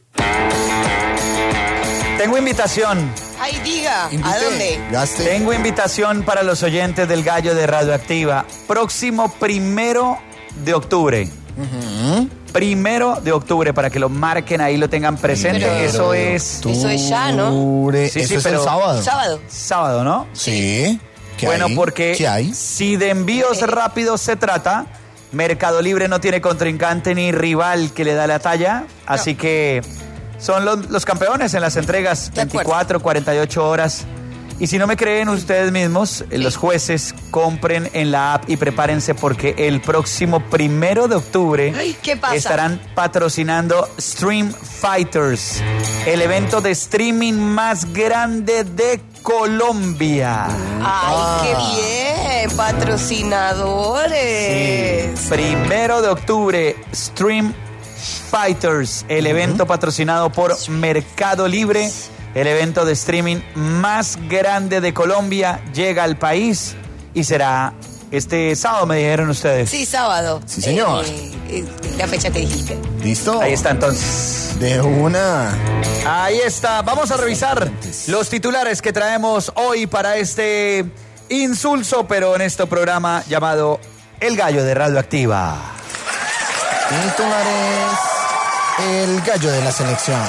[SPEAKER 3] Tengo invitación.
[SPEAKER 6] Ay, diga, ¿a
[SPEAKER 5] Invite,
[SPEAKER 6] dónde?
[SPEAKER 5] Gaste.
[SPEAKER 3] Tengo invitación para los oyentes del Gallo de Radioactiva. Próximo primero de octubre. Primero de octubre, para que lo marquen ahí, lo tengan presente.
[SPEAKER 6] Pero-
[SPEAKER 3] Eso es
[SPEAKER 6] Eso es ya, ¿no?
[SPEAKER 5] Octubre.
[SPEAKER 3] Sí,
[SPEAKER 5] Eso
[SPEAKER 3] sí,
[SPEAKER 5] es
[SPEAKER 3] pero-
[SPEAKER 5] el sábado.
[SPEAKER 6] Sábado.
[SPEAKER 3] sábado, ¿no?
[SPEAKER 5] Sí. ¿Qué
[SPEAKER 3] Bueno,
[SPEAKER 5] hay?
[SPEAKER 3] porque
[SPEAKER 5] ¿Qué hay?
[SPEAKER 3] si de envíos rápidos se trata, Mercado Libre no tiene contrincante ni rival que le da la talla, así que son los, los campeones en las entregas
[SPEAKER 6] De acuerdo.
[SPEAKER 3] veinticuatro, cuarenta y ocho horas. Y si no me creen ustedes mismos, eh, los jueces, compren en la app y prepárense porque el próximo primero de octubre
[SPEAKER 6] Ay, ¿qué pasa?
[SPEAKER 3] estarán patrocinando Stream Fighters, el evento de streaming más grande de Colombia.
[SPEAKER 6] Ay, qué bien, patrocinadores.
[SPEAKER 3] Sí. Primero de octubre, Stream Fighters, el evento patrocinado por Mercado Libre, el evento de streaming más grande de Colombia, llega al país y será este sábado, me dijeron ustedes.
[SPEAKER 6] Sí, sábado.
[SPEAKER 5] Sí, señor.
[SPEAKER 6] Eh, eh, la fecha que dijiste.
[SPEAKER 5] ¿Listo?
[SPEAKER 3] Ahí está entonces.
[SPEAKER 5] De una.
[SPEAKER 3] Ahí está. Vamos a revisar los titulares que traemos hoy para este insulso pero honesto programa llamado El Gallo de Radioactiva.
[SPEAKER 5] Titulares. El gallo de la selección.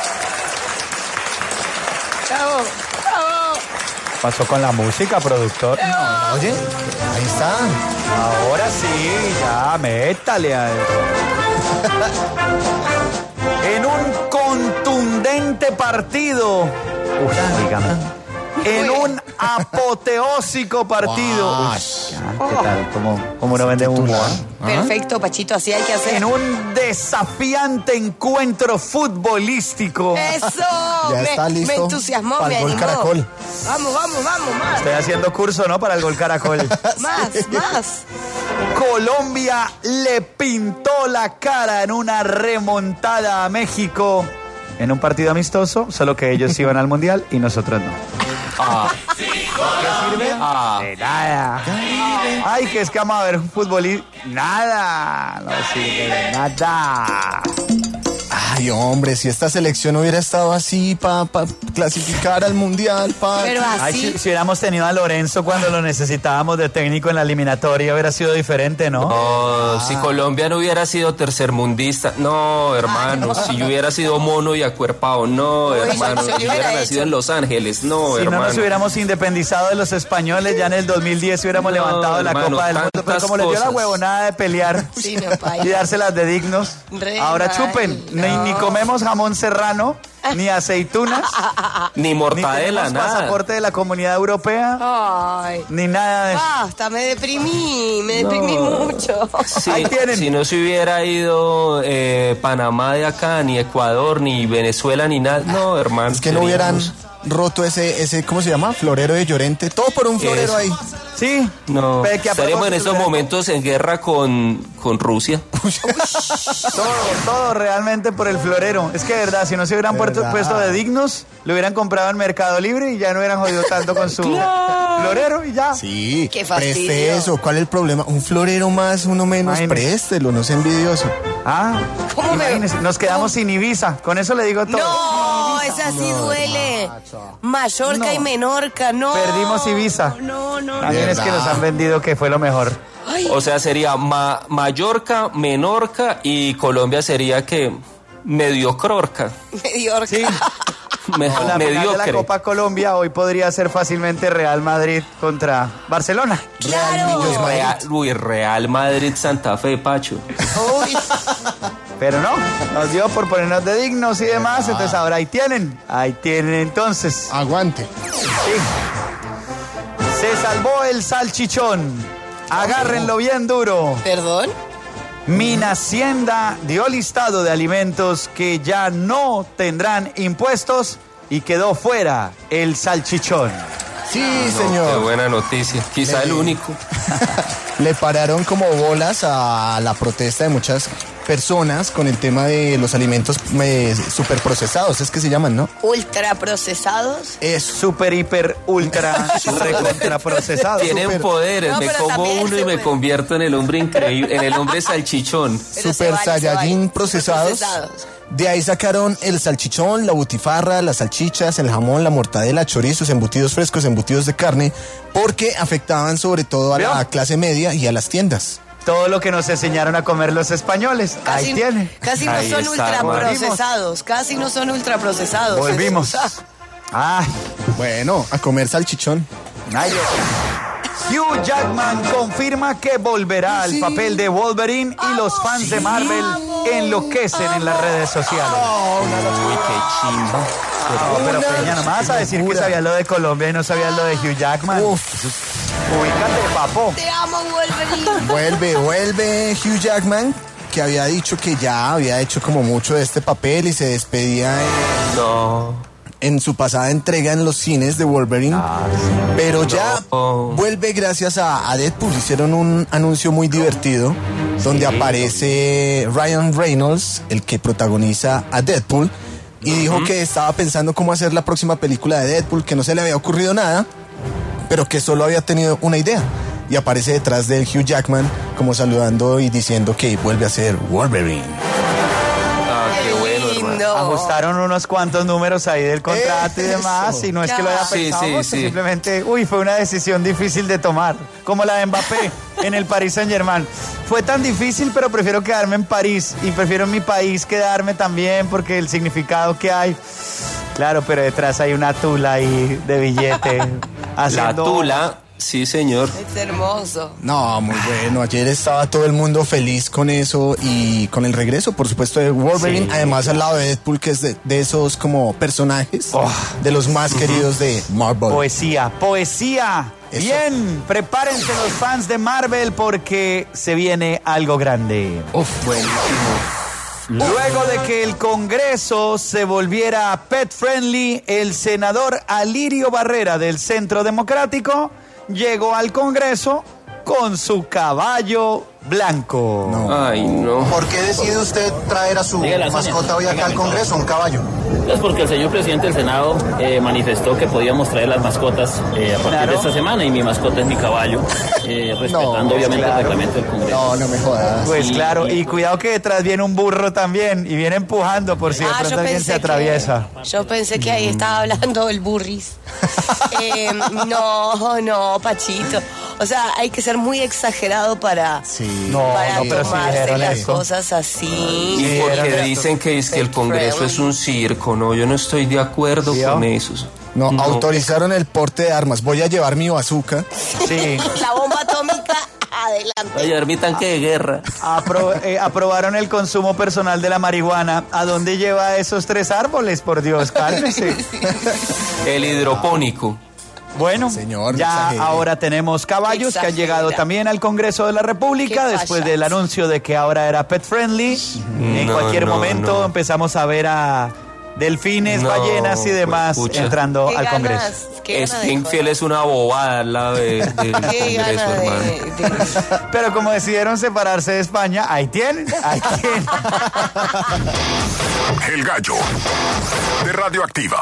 [SPEAKER 6] Bravo, bravo.
[SPEAKER 3] Pasó con la música, productor. No.
[SPEAKER 5] Oye, ahí está.
[SPEAKER 3] Ahora sí, ya, métale a eso. En un contundente partido. Uf, dígame. En un apoteósico partido.
[SPEAKER 5] Guau.
[SPEAKER 3] Ush, ya, ¿qué tal? ¿Cómo, cómo no vende humo?
[SPEAKER 5] Titular.
[SPEAKER 3] ah?
[SPEAKER 6] Perfecto, Pachito, así hay que hacer.
[SPEAKER 3] En un desafiante encuentro futbolístico.
[SPEAKER 6] Eso,
[SPEAKER 5] Ya
[SPEAKER 6] me,
[SPEAKER 5] está listo
[SPEAKER 6] me entusiasmó,
[SPEAKER 5] para
[SPEAKER 6] me
[SPEAKER 5] el gol
[SPEAKER 6] animó.
[SPEAKER 5] Caracol.
[SPEAKER 6] Vamos, vamos, vamos, más,
[SPEAKER 3] Estoy haciendo curso, ¿no? Para el gol Caracol.
[SPEAKER 6] más, más.
[SPEAKER 3] Colombia le pintó la cara en una remontada a México en un partido amistoso, solo que ellos iban al Mundial y nosotros no. ¿Qué sirve? De nada. Ay, que es que vamos a ver un futbolista. Nada. No sirve de nada.
[SPEAKER 5] Ay, hombre, si esta selección hubiera estado así para pa clasificar al Mundial, pa...
[SPEAKER 6] Pero así...
[SPEAKER 3] Ay, si, si hubiéramos tenido a Lorenzo cuando lo necesitábamos de técnico en la eliminatoria, hubiera sido diferente, ¿no?
[SPEAKER 7] No, si Colombia no hubiera sido tercermundista, no, hermano. Si yo hubiera sido mono y acuerpado, no,
[SPEAKER 6] Uy,
[SPEAKER 7] hermano.
[SPEAKER 6] si
[SPEAKER 7] Si
[SPEAKER 6] yo
[SPEAKER 7] hubiera
[SPEAKER 6] hubiera
[SPEAKER 7] nacido
[SPEAKER 6] hecho.
[SPEAKER 7] en Los Ángeles, no,
[SPEAKER 3] Si no
[SPEAKER 7] hermano.
[SPEAKER 3] nos hubiéramos independizado de los españoles, ya en el dos mil diez hubiéramos
[SPEAKER 7] No,
[SPEAKER 3] levantado la
[SPEAKER 7] hermano,
[SPEAKER 3] Copa del Mundo. Pero
[SPEAKER 7] tantas
[SPEAKER 3] como les dio la
[SPEAKER 7] cosas.
[SPEAKER 3] huevonada de pelear
[SPEAKER 6] Sí, no, paila.
[SPEAKER 3] y dárselas de dignos,
[SPEAKER 6] Re
[SPEAKER 3] ahora
[SPEAKER 6] mal,
[SPEAKER 3] chupen. Ni,
[SPEAKER 6] no.
[SPEAKER 3] ni comemos jamón serrano, ni aceitunas,
[SPEAKER 7] Ni
[SPEAKER 3] ni
[SPEAKER 7] mortadela,
[SPEAKER 3] tenemos
[SPEAKER 7] nada.
[SPEAKER 3] pasaporte de la Comunidad Europea,
[SPEAKER 6] Ay.
[SPEAKER 3] ni nada de eso.
[SPEAKER 6] Basta, me deprimí, me deprimí mucho.
[SPEAKER 7] Sí,
[SPEAKER 3] Ahí tienen.
[SPEAKER 7] Si no se hubiera ido eh, Panamá de acá, ni Ecuador, ni Venezuela, ni nada. No, hermano.
[SPEAKER 5] Es que no hubieran
[SPEAKER 7] seríamos-
[SPEAKER 5] roto ese, ese, ¿cómo se llama? Florero de Llorente. Todo por un florero
[SPEAKER 7] Eso.
[SPEAKER 5] ahí.
[SPEAKER 3] Sí,
[SPEAKER 7] No,
[SPEAKER 3] Ve que a
[SPEAKER 7] estaríamos en
[SPEAKER 3] propósito,
[SPEAKER 7] estos
[SPEAKER 3] Lorenzo,
[SPEAKER 7] momentos en guerra con, con Rusia.
[SPEAKER 3] Todo, todo realmente por el florero. Es que de verdad, si no se hubieran puesto,
[SPEAKER 5] verdad.
[SPEAKER 3] puesto de dignos, lo hubieran comprado en Mercado Libre y ya no hubieran jodido tanto con su florero y ya.
[SPEAKER 5] Sí,
[SPEAKER 6] Qué fastidio.
[SPEAKER 5] preste eso. ¿Cuál es el problema? Un florero más, uno menos,
[SPEAKER 3] Imagínese.
[SPEAKER 5] préstelo, no sea envidioso.
[SPEAKER 3] Ah,
[SPEAKER 6] ¿Cómo me-
[SPEAKER 3] imagínese, nos quedamos sin Ibiza. Con eso le digo todo.
[SPEAKER 6] No, esa sí duele. Mallorca
[SPEAKER 3] No.
[SPEAKER 6] y Menorca, no.
[SPEAKER 3] Perdimos Ibiza.
[SPEAKER 6] No, no, no.
[SPEAKER 3] También es que nos han vendido que fue lo mejor.
[SPEAKER 6] Ay,
[SPEAKER 7] O sea, sería Ma- Mallorca, Menorca y Colombia sería que mediocrorca.
[SPEAKER 6] Mediorca.
[SPEAKER 3] Sí.
[SPEAKER 7] Me-
[SPEAKER 3] La final de la
[SPEAKER 7] mediocre.
[SPEAKER 3] Copa Colombia hoy podría ser fácilmente Real Madrid contra Barcelona.
[SPEAKER 6] Claro.
[SPEAKER 5] Millos Madrid.
[SPEAKER 7] Real, uy, Real Madrid, Santa Fe, Pacho.
[SPEAKER 6] Uy,
[SPEAKER 3] Pero no, nos dio por ponernos de dignos y demás. Entonces ahora ahí tienen. Ahí tienen entonces.
[SPEAKER 5] Aguante.
[SPEAKER 3] Sí. Se salvó el salchichón. Agárrenlo bien duro.
[SPEAKER 6] ¿perdón?
[SPEAKER 3] Minacienda dio listado de alimentos que ya no tendrán impuestos y quedó fuera el salchichón.
[SPEAKER 5] Sí,
[SPEAKER 7] Qué
[SPEAKER 5] señor.
[SPEAKER 7] buena noticia. Quizá
[SPEAKER 5] Le-
[SPEAKER 7] el único.
[SPEAKER 5] Le pararon como bolas a la protesta de muchas personas con el tema de los alimentos eh, superprocesados, es que se llaman, ¿no?
[SPEAKER 6] Ultraprocesados.
[SPEAKER 5] Eso.
[SPEAKER 3] Super, hiper, ultra, recontra procesado.
[SPEAKER 7] Tienen
[SPEAKER 5] Súper.
[SPEAKER 7] poderes.
[SPEAKER 6] No,
[SPEAKER 7] me
[SPEAKER 6] pero
[SPEAKER 7] como
[SPEAKER 6] también
[SPEAKER 7] uno y me
[SPEAKER 6] súper.
[SPEAKER 7] convierto en el hombre increíble, en el hombre salchichón.
[SPEAKER 6] Pero se
[SPEAKER 5] Super
[SPEAKER 6] vale, se
[SPEAKER 5] Saiyajin
[SPEAKER 6] vale.
[SPEAKER 5] procesados.
[SPEAKER 6] Procesados.
[SPEAKER 5] De ahí sacaron el salchichón, la butifarra, las salchichas, el jamón, la mortadela, chorizos, embutidos frescos, embutidos de carne, porque afectaban sobre todo a la
[SPEAKER 3] ¿Vio?
[SPEAKER 5] clase media y a las tiendas.
[SPEAKER 3] Todo lo que nos enseñaron a comer los españoles.
[SPEAKER 6] Casi,
[SPEAKER 3] Ahí tiene.
[SPEAKER 6] casi no
[SPEAKER 7] Ahí
[SPEAKER 6] son
[SPEAKER 7] está,
[SPEAKER 6] ultraprocesados. Casi no son ultraprocesados.
[SPEAKER 3] Volvimos.
[SPEAKER 6] Eso-
[SPEAKER 3] Ay,
[SPEAKER 5] Bueno, a comer salchichón.
[SPEAKER 3] ay, Dios. Hugh Jackman confirma que volverá al papel de Wolverine y los fans de Marvel enloquecen en las redes sociales.
[SPEAKER 7] Uy, qué chimba.
[SPEAKER 3] No, pero Peña, no me vas a decir que
[SPEAKER 5] locura.
[SPEAKER 3] sabía lo de Colombia y no sabía lo de Hugh Jackman.
[SPEAKER 5] Uf,
[SPEAKER 3] Ubícate, papo.
[SPEAKER 6] Te amo, Wolverine.
[SPEAKER 5] vuelve, vuelve Hugh Jackman, que había dicho que ya había hecho como mucho de este papel y se despedía en,
[SPEAKER 7] No.
[SPEAKER 5] en su pasada entrega en los cines de Wolverine. Pero ya
[SPEAKER 7] No.
[SPEAKER 5] vuelve gracias a, a Deadpool. Hicieron un anuncio muy divertido donde aparece Ryan Reynolds, el que protagoniza a Deadpool, y dijo que estaba pensando cómo hacer la próxima película de Deadpool, que no se le había ocurrido nada, pero que solo había tenido una idea. Y aparece detrás de Hugh Jackman como saludando y diciendo que vuelve a ser Wolverine.
[SPEAKER 7] Ah, qué bueno, hermano.
[SPEAKER 6] Lindo.
[SPEAKER 3] Ajustaron unos cuantos números ahí del contrato y
[SPEAKER 5] Eso.
[SPEAKER 3] demás, y no es que lo haya
[SPEAKER 7] Sí,
[SPEAKER 3] pensado,
[SPEAKER 7] sí,
[SPEAKER 3] pues,
[SPEAKER 7] sí.
[SPEAKER 3] simplemente, uy, fue una decisión difícil de tomar, como la de Mbappé en el Paris Saint Germain. Fue tan difícil, pero prefiero quedarme en París y prefiero en mi país quedarme también porque el significado que hay. Claro, pero detrás hay una tula ahí de billete.
[SPEAKER 7] La
[SPEAKER 3] haciendo-
[SPEAKER 7] tula, sí, señor.
[SPEAKER 6] Es hermoso.
[SPEAKER 5] No, muy bueno. Ayer estaba todo el mundo feliz con eso y con el regreso, por supuesto, de Wolverine.
[SPEAKER 7] Sí.
[SPEAKER 5] Además, al lado de Deadpool, que es de, de esos como personajes,
[SPEAKER 3] Oh.
[SPEAKER 5] de los más queridos de Marvel.
[SPEAKER 3] Poesía, poesía.
[SPEAKER 5] Eso.
[SPEAKER 3] Bien, prepárense los fans de Marvel porque se viene algo grande.
[SPEAKER 7] Uf, buenísimo.
[SPEAKER 3] Luego de que el Congreso se volviera pet friendly, el senador Alirio Barrera del Centro Democrático llegó al Congreso con su caballo blanco.
[SPEAKER 7] Ay, no.
[SPEAKER 9] ¿Por qué decide usted traer a su mascota hoy acá al Congreso, un caballo? Pues porque el señor presidente del Senado eh, manifestó que podíamos traer las mascotas eh, a partir
[SPEAKER 3] Claro.
[SPEAKER 9] de esta semana y mi mascota es mi caballo, eh, respetando
[SPEAKER 5] No,
[SPEAKER 9] obviamente
[SPEAKER 3] claro.
[SPEAKER 9] el reglamento del Congreso.
[SPEAKER 5] No, no me jodas.
[SPEAKER 3] Pues
[SPEAKER 9] Y-
[SPEAKER 3] claro,
[SPEAKER 9] y-
[SPEAKER 3] y cuidado que detrás viene un burro también y viene empujando por si de
[SPEAKER 6] Ah,
[SPEAKER 3] pronto
[SPEAKER 6] yo
[SPEAKER 3] alguien
[SPEAKER 6] pensé
[SPEAKER 3] se atraviesa.
[SPEAKER 6] Que, yo pensé que ahí estaba hablando el burris. Eh, no, no, Pachito. O sea, hay que ser muy exagerado para,
[SPEAKER 5] Sí.
[SPEAKER 3] No,
[SPEAKER 6] para
[SPEAKER 3] no, pero sí
[SPEAKER 6] tomarse
[SPEAKER 3] dijeron
[SPEAKER 6] las
[SPEAKER 3] eso.
[SPEAKER 6] cosas así.
[SPEAKER 7] Y
[SPEAKER 3] Sí,
[SPEAKER 7] porque
[SPEAKER 3] era-
[SPEAKER 7] dicen que es que el
[SPEAKER 6] Pet
[SPEAKER 7] Congreso
[SPEAKER 6] friendly.
[SPEAKER 7] es un circo, no, yo no estoy de acuerdo
[SPEAKER 3] ¿Sí,
[SPEAKER 7] con
[SPEAKER 3] oh?
[SPEAKER 7] eso.
[SPEAKER 5] No, autorizaron el porte de armas. Voy a llevar mi bazooka.
[SPEAKER 3] Sí,
[SPEAKER 6] La bomba atómica, adelante.
[SPEAKER 7] Voy a llevar mi tanque de guerra.
[SPEAKER 3] apro- eh, aprobaron el consumo personal de la marihuana. ¿A dónde lleva esos tres árboles? Por Dios, cálmese.
[SPEAKER 7] El hidropónico.
[SPEAKER 3] Bueno,
[SPEAKER 5] Señor, no
[SPEAKER 3] ya
[SPEAKER 5] exagere.
[SPEAKER 3] ahora tenemos caballos que han
[SPEAKER 6] Exagera.
[SPEAKER 3] llegado también al Congreso de la República
[SPEAKER 6] Qué
[SPEAKER 3] después
[SPEAKER 6] payaso.
[SPEAKER 3] del anuncio de que ahora era pet friendly. En
[SPEAKER 7] No,
[SPEAKER 3] cualquier
[SPEAKER 7] no,
[SPEAKER 3] momento
[SPEAKER 7] no.
[SPEAKER 3] empezamos a ver a delfines,
[SPEAKER 7] No,
[SPEAKER 3] ballenas y demás
[SPEAKER 7] pues, pucha.
[SPEAKER 3] entrando
[SPEAKER 6] Qué
[SPEAKER 3] al
[SPEAKER 6] ganas,
[SPEAKER 3] Congreso.
[SPEAKER 6] qué ganas de
[SPEAKER 7] Springfield
[SPEAKER 6] joder.
[SPEAKER 7] es una bobada al lado de, del
[SPEAKER 6] Qué
[SPEAKER 7] Congreso,
[SPEAKER 6] ganas
[SPEAKER 7] hermano.
[SPEAKER 6] de, de-
[SPEAKER 3] Pero como decidieron separarse de España, ahí tienen, ahí tienen.
[SPEAKER 1] El gallo de Radioactiva.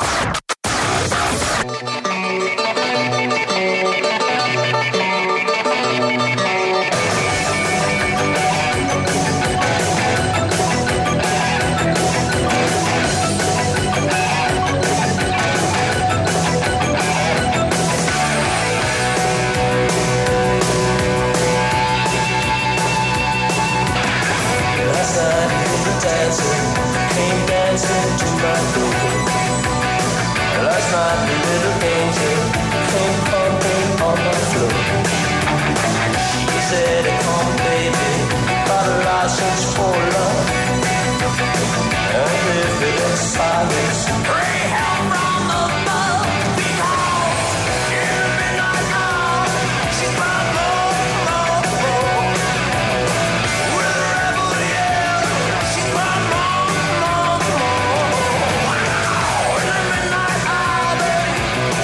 [SPEAKER 4] Last night we were dancing, came dancing to my door. Last night the little angel came pumping on the floor. She said, "Come, baby, got a license for love." And if it is silence, pray help from above. Because in the midnight hour, she's my love, love, love. With a rebel yell, she's my love, love, love. In the midnight hour, baby,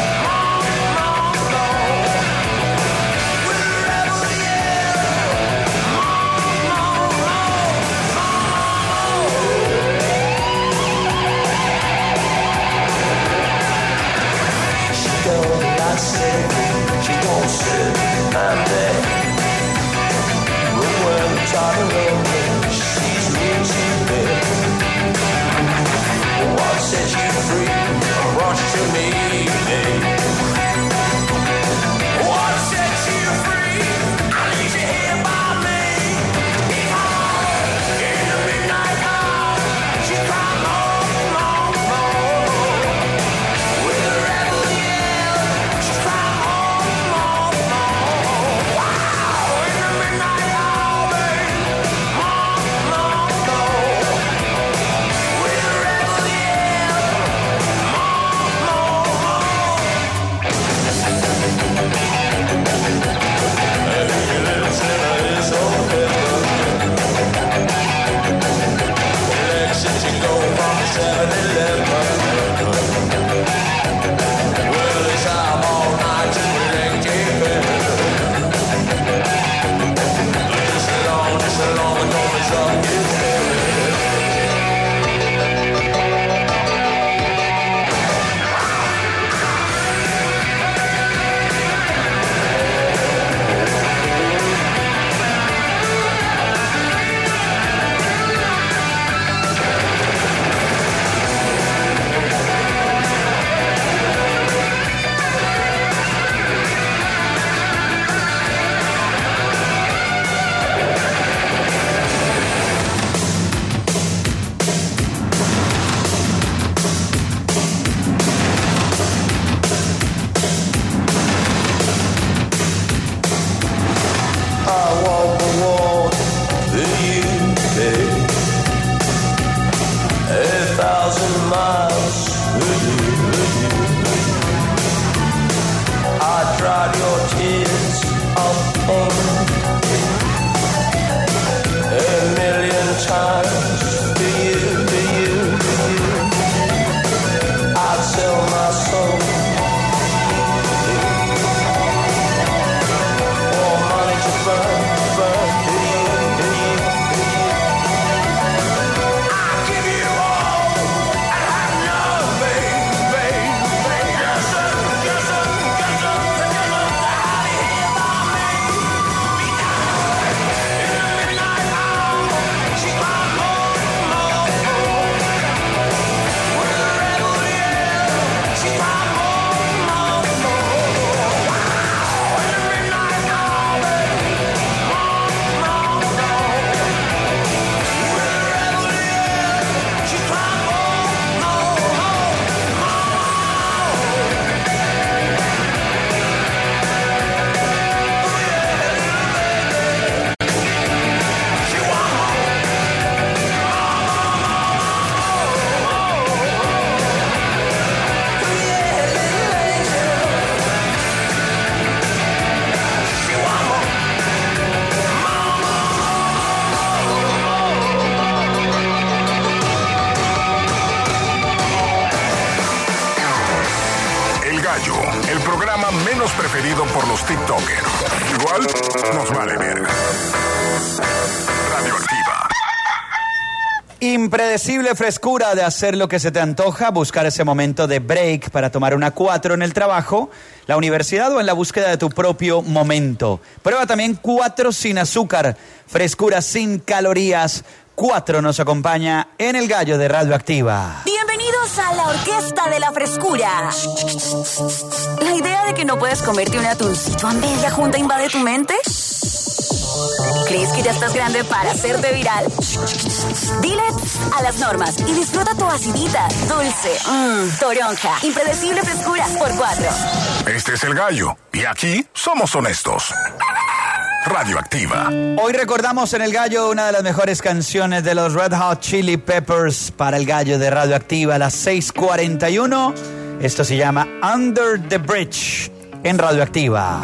[SPEAKER 1] preferido por los TikTokers. Igual nos vale verga. Radioactiva.
[SPEAKER 3] Impredecible frescura de hacer lo que se te antoja, buscar ese momento de break para tomar una cuatro en el trabajo, la universidad o en la búsqueda de tu propio momento. Prueba también cuatro sin azúcar, frescura sin calorías. cuatro nos acompaña en el Gallo de Radioactiva.
[SPEAKER 10] Bienvenidos a la Orquesta de la Frescura. ¿La idea de que no puedes comerte un atuncito a media junta invade tu mente? ¿Crees que ya estás grande para hacerte viral? Dile a las normas y disfruta tu acidita, dulce, mmm, toronja, impredecible frescura por cuatro.
[SPEAKER 1] Este es el Gallo y aquí somos honestos. Radioactiva.
[SPEAKER 3] Hoy recordamos en el Gallo una de las mejores canciones de los Red Hot Chili Peppers para el Gallo de Radioactiva a las seis cuarenta y uno. Esto se llama Under the Bridge en Radioactiva.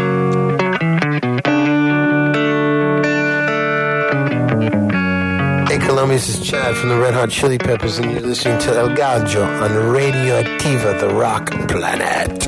[SPEAKER 11] Hey Colombia, this is Chad from the Red Hot Chili Peppers and you're listening to El Gallo on Radioactiva, the rock planet.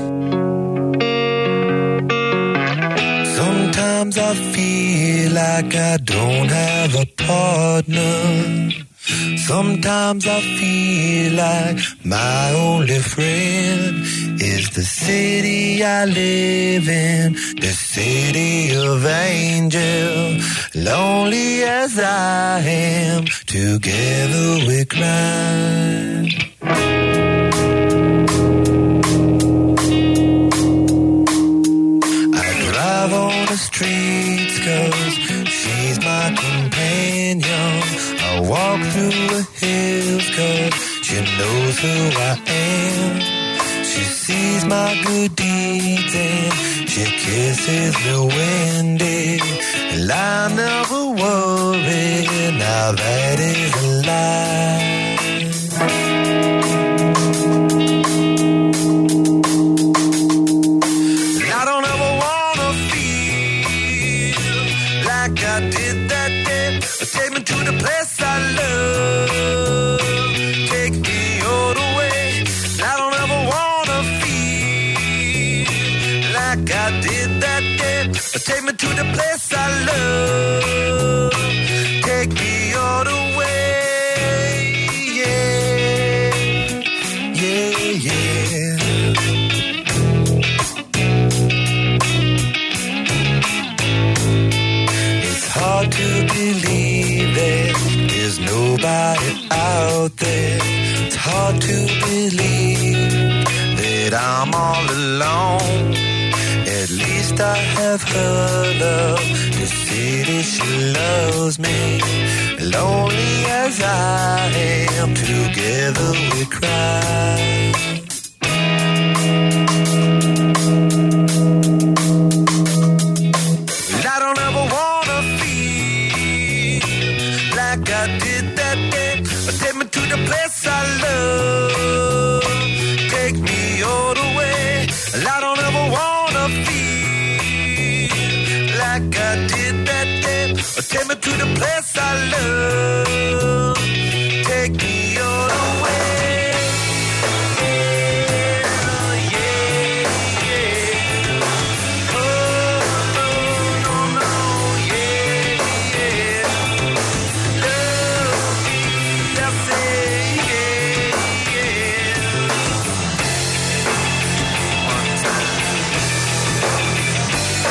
[SPEAKER 12] Sometimes I feel like I don't have a partner. Sometimes I feel like my only friend is the city I live in, the city of angel. Lonely as I am, together we climb. The streets, cause she's my companion. I walk through the hills, cause she knows who I am. She sees my good deeds and she kisses me when day. And I never worry, now that is a lie. Take me to the place I love. Take me all the way. I don't ever wanna feel like I did that day. Take me to the place I love. Take me all the way. Yeah, yeah, yeah. It's hard to believe there's nobody out there. It's hard to believe that I'm all alone. At least I have her love. The city, she loves me. Lonely as I am, together we cry. I don't ever wanna feel like I did that day. Take me to the place I love. Take me all the way. I don't ever wanna feel like I did that day. Take me to the place I love. Take me all the way.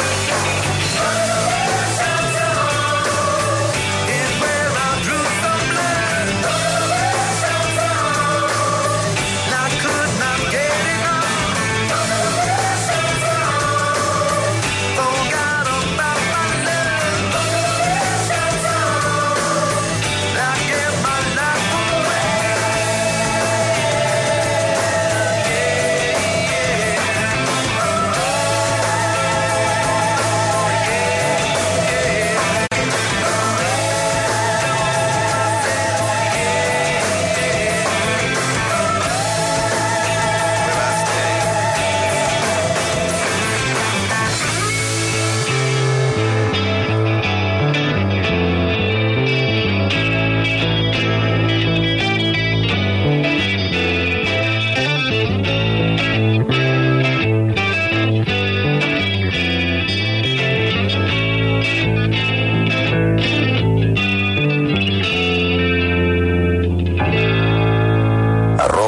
[SPEAKER 12] Where I drew some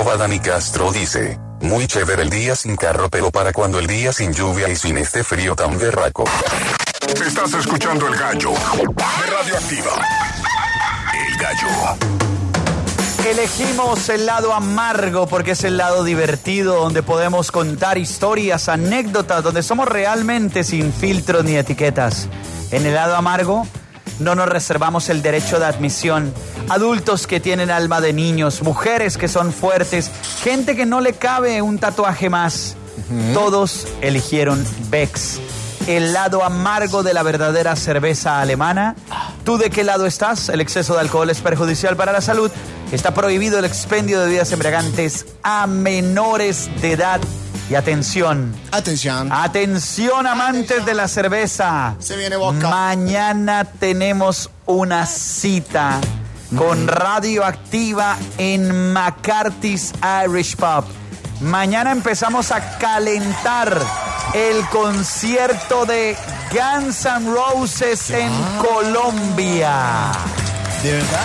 [SPEAKER 1] arroba Dani Castro dice, muy chévere el día sin carro, pero para cuando el día sin lluvia y sin este frío tan berraco. Estás escuchando El Gallo de Radioactiva. El Gallo.
[SPEAKER 3] Elegimos el lado amargo porque es el lado divertido, donde podemos contar historias, anécdotas, donde somos realmente sin filtros ni etiquetas. En el lado amargo no nos reservamos el derecho de admisión. Adultos que tienen alma de niños, mujeres que son fuertes, gente que no le cabe un tatuaje más. Uh-huh. Todos eligieron Beck's, el lado amargo de la verdadera cerveza alemana. ¿Tú de qué lado estás? El exceso de alcohol es perjudicial para la salud. Está prohibido el expendio de bebidas embriagantes a menores de edad. Y atención.
[SPEAKER 5] Atención.
[SPEAKER 3] Atención, amantes
[SPEAKER 5] Atención.
[SPEAKER 3] de la cerveza.
[SPEAKER 5] Se viene boca.
[SPEAKER 3] Mañana tenemos una cita con Radioactiva en McCarthy's Irish Pub. Mañana empezamos a calentar el concierto de Guns N' Roses en
[SPEAKER 5] Ah.
[SPEAKER 3] Colombia.
[SPEAKER 5] ¿De verdad?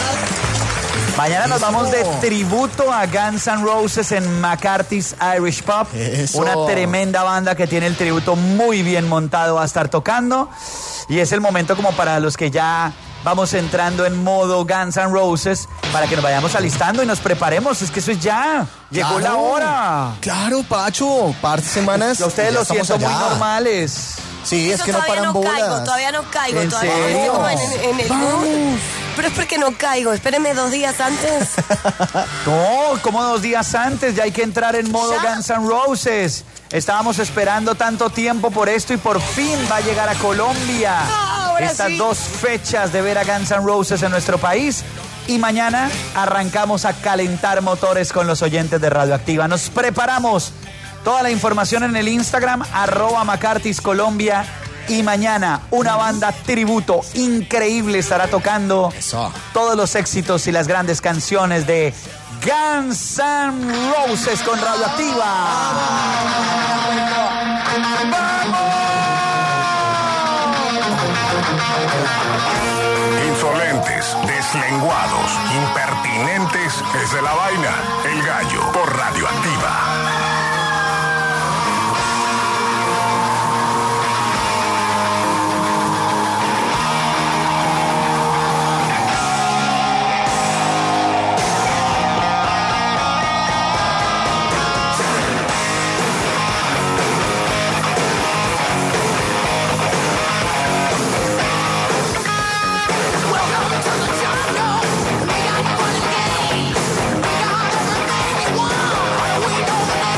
[SPEAKER 3] Mañana nos
[SPEAKER 5] Eso.
[SPEAKER 3] vamos de tributo a Guns N' Roses en McCarthy's Irish Pub.
[SPEAKER 5] Eso.
[SPEAKER 3] Una tremenda banda que tiene el tributo muy bien montado, va a estar tocando. Y es el momento como para los que ya vamos entrando en modo Guns N' Roses, para que nos vayamos alistando y nos preparemos. Es que eso es ya. Llegó
[SPEAKER 5] Claro.
[SPEAKER 3] la hora.
[SPEAKER 5] Claro, Pacho. Par de semanas.
[SPEAKER 3] Y a ustedes
[SPEAKER 5] ya
[SPEAKER 3] lo
[SPEAKER 5] estamos
[SPEAKER 3] siento muy
[SPEAKER 5] allá.
[SPEAKER 3] normales.
[SPEAKER 5] Sí, es
[SPEAKER 6] Eso
[SPEAKER 5] que no
[SPEAKER 6] todavía
[SPEAKER 5] paran
[SPEAKER 6] no
[SPEAKER 5] bolas.
[SPEAKER 6] caigo, todavía no caigo,
[SPEAKER 3] ¿En
[SPEAKER 6] todavía
[SPEAKER 3] serio?
[SPEAKER 6] no estoy en, en el mood. Pero es porque no caigo, espérenme dos días antes.
[SPEAKER 3] No, como dos días antes, ya hay que entrar en modo
[SPEAKER 6] Ya.
[SPEAKER 3] Guns N' Roses. Estábamos esperando tanto tiempo por esto y por fin va a llegar a Colombia.
[SPEAKER 6] Ah, ahora
[SPEAKER 3] Estas
[SPEAKER 6] sí.
[SPEAKER 3] dos fechas de ver a Guns N' Roses en nuestro país. Y mañana arrancamos a calentar motores con los oyentes de Radioactiva. Nos preparamos. Toda la información en el Instagram, arroba McCarthy's Colombia. Y mañana una banda tributo increíble estará tocando
[SPEAKER 5] Eso.
[SPEAKER 3] todos los éxitos y las grandes canciones de Guns N' Roses con Radioactiva.
[SPEAKER 1] Insolentes, deslenguados, impertinentes, es de la vaina. El Gallo por Radioactiva.
[SPEAKER 4] We got everything we want. We know the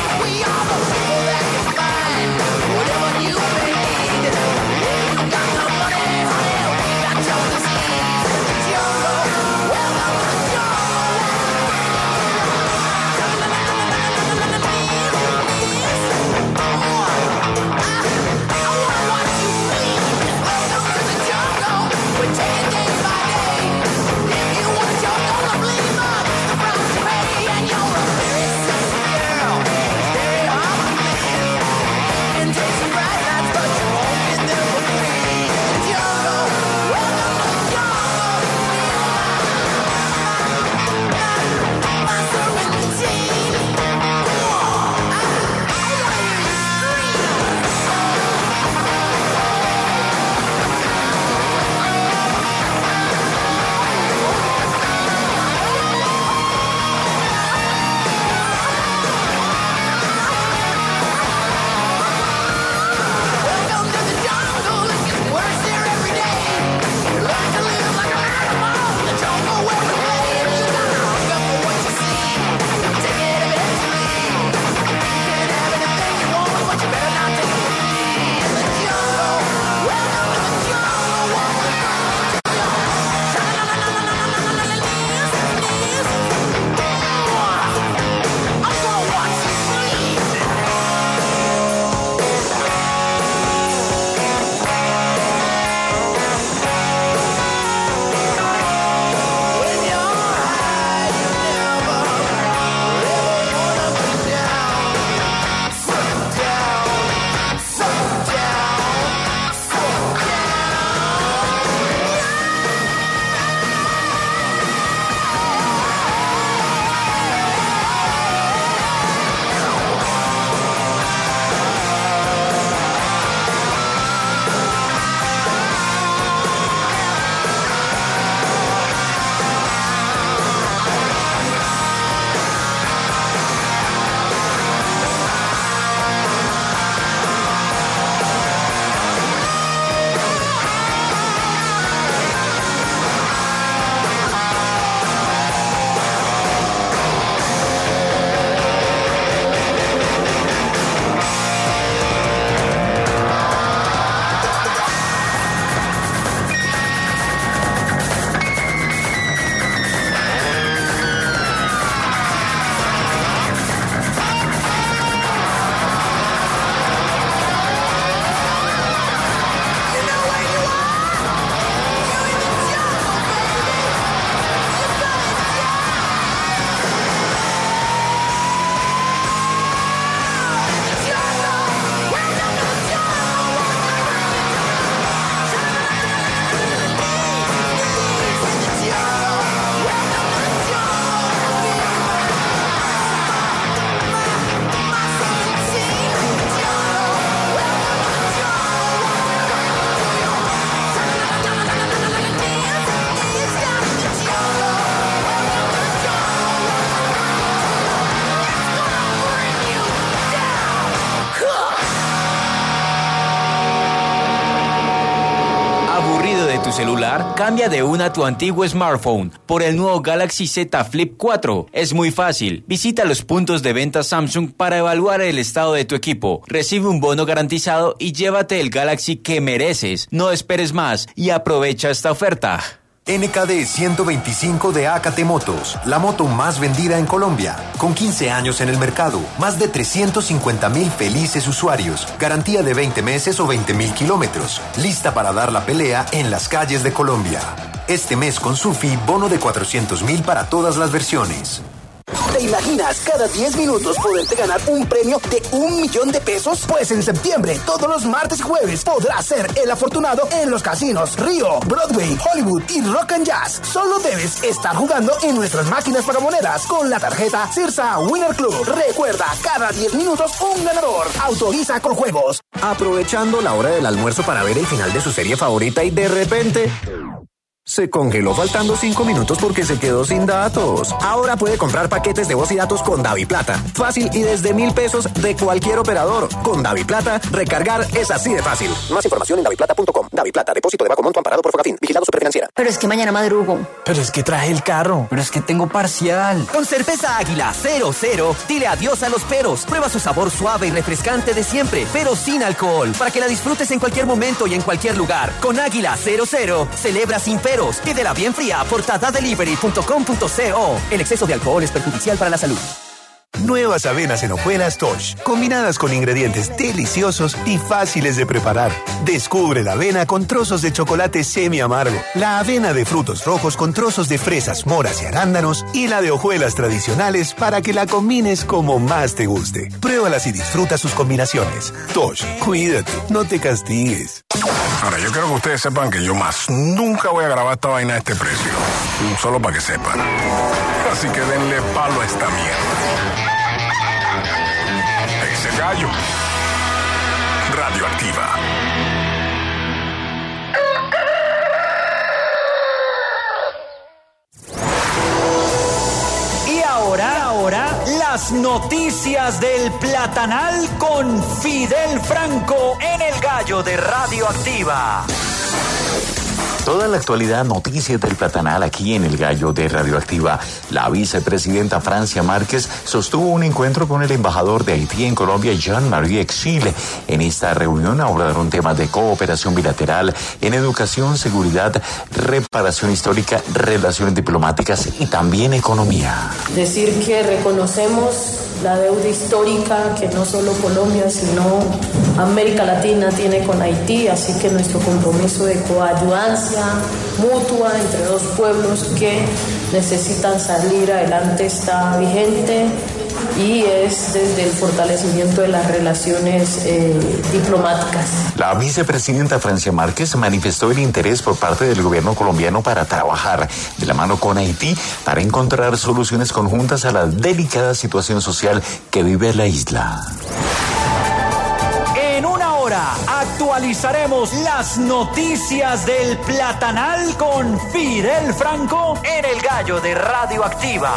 [SPEAKER 13] tu celular? Cambia de una a tu antiguo smartphone por el nuevo Galaxy Z Flip cuatro. Es muy fácil. Visita los puntos de venta Samsung para evaluar el estado de tu equipo. Recibe un bono garantizado y llévate el Galaxy que mereces. No esperes más y aprovecha esta oferta.
[SPEAKER 14] N K D ciento veinticinco de A K T Motos, la moto más vendida en Colombia. Con quince años en el mercado, más de trescientos cincuenta mil felices usuarios, garantía de veinte meses o veinte mil kilómetros, lista para dar la pelea en las calles de Colombia. Este mes con Sufi, bono de cuatrocientos mil para todas las versiones.
[SPEAKER 15] ¿Te imaginas cada diez minutos poderte ganar un premio de un millón de pesos? Pues en septiembre, todos los martes y jueves, podrás ser el afortunado en los casinos Río, Broadway, Hollywood y Rock and Jazz. Solo debes estar jugando en nuestras máquinas pagamonedas con la tarjeta Cirsa Winner Club. Recuerda, cada diez minutos un ganador. Autoriza con juegos.
[SPEAKER 16] Aprovechando la hora del almuerzo para ver el final de su serie favorita y de repente se congeló faltando cinco minutos porque se quedó sin datos. Ahora puede comprar paquetes de voz y datos con DaviPlata. Fácil y desde mil pesos de cualquier operador. Con DaviPlata, recargar es así de fácil. Más información en daviplata punto com. DaviPlata, depósito de bajo monto amparado por Fogafín. Vigilado Superfinanciera.
[SPEAKER 17] Pero es que mañana madrugo.
[SPEAKER 18] Pero es que traje el carro. Pero es que tengo parcial.
[SPEAKER 19] Con cerveza Águila cero cero, dile adiós a los peros. Prueba su sabor suave y refrescante de siempre, pero sin alcohol. Para que la disfrutes en cualquier momento y en cualquier lugar. Con Águila cero cero, celebra sin peros. Pídela bien fría por tadadelivery punto com punto co. El exceso de alcohol es perjudicial para la salud.
[SPEAKER 8] Nuevas avenas en hojuelas Tosh, combinadas con ingredientes deliciosos y fáciles de preparar. Descubre la avena con trozos de chocolate semi amargo, la avena de frutos rojos con trozos de fresas, moras y arándanos y la de hojuelas tradicionales para que la combines como más te guste. Pruébalas y disfruta sus combinaciones. Tosh, cuídate, no te castigues.
[SPEAKER 1] Ahora, yo quiero que ustedes sepan que yo más nunca voy a grabar esta vaina a este precio. Solo para que sepan. Así que denle palo a esta mierda. Ese gallo. Radioactiva.
[SPEAKER 3] Y ahora, ahora, las noticias del Platanal con Fidel Franco en el Gallo de Radioactiva.
[SPEAKER 20] Toda la actualidad, noticias del Platanal aquí en el Gallo de Radioactiva. La vicepresidenta Francia Márquez sostuvo un encuentro con el embajador de Haití en Colombia, Jean-Marie Exil. En esta reunión abordaron temas de cooperación bilateral en educación, seguridad, reparación histórica, relaciones diplomáticas y también economía.
[SPEAKER 21] Decir que reconocemos la deuda histórica que no solo Colombia, sino América Latina tiene con Haití, así que nuestro compromiso de coayudancia mutua entre dos pueblos que necesitan salir adelante está vigente y es desde el fortalecimiento de las relaciones eh, diplomáticas.
[SPEAKER 20] La vicepresidenta Francia Márquez manifestó el interés por parte del gobierno colombiano para trabajar de la mano con Haití para encontrar soluciones conjuntas a la delicada situación social que vive la isla.
[SPEAKER 3] En una hora actualizaremos las noticias del Platanal con Fidel Franco en el Gallo de Radioactiva.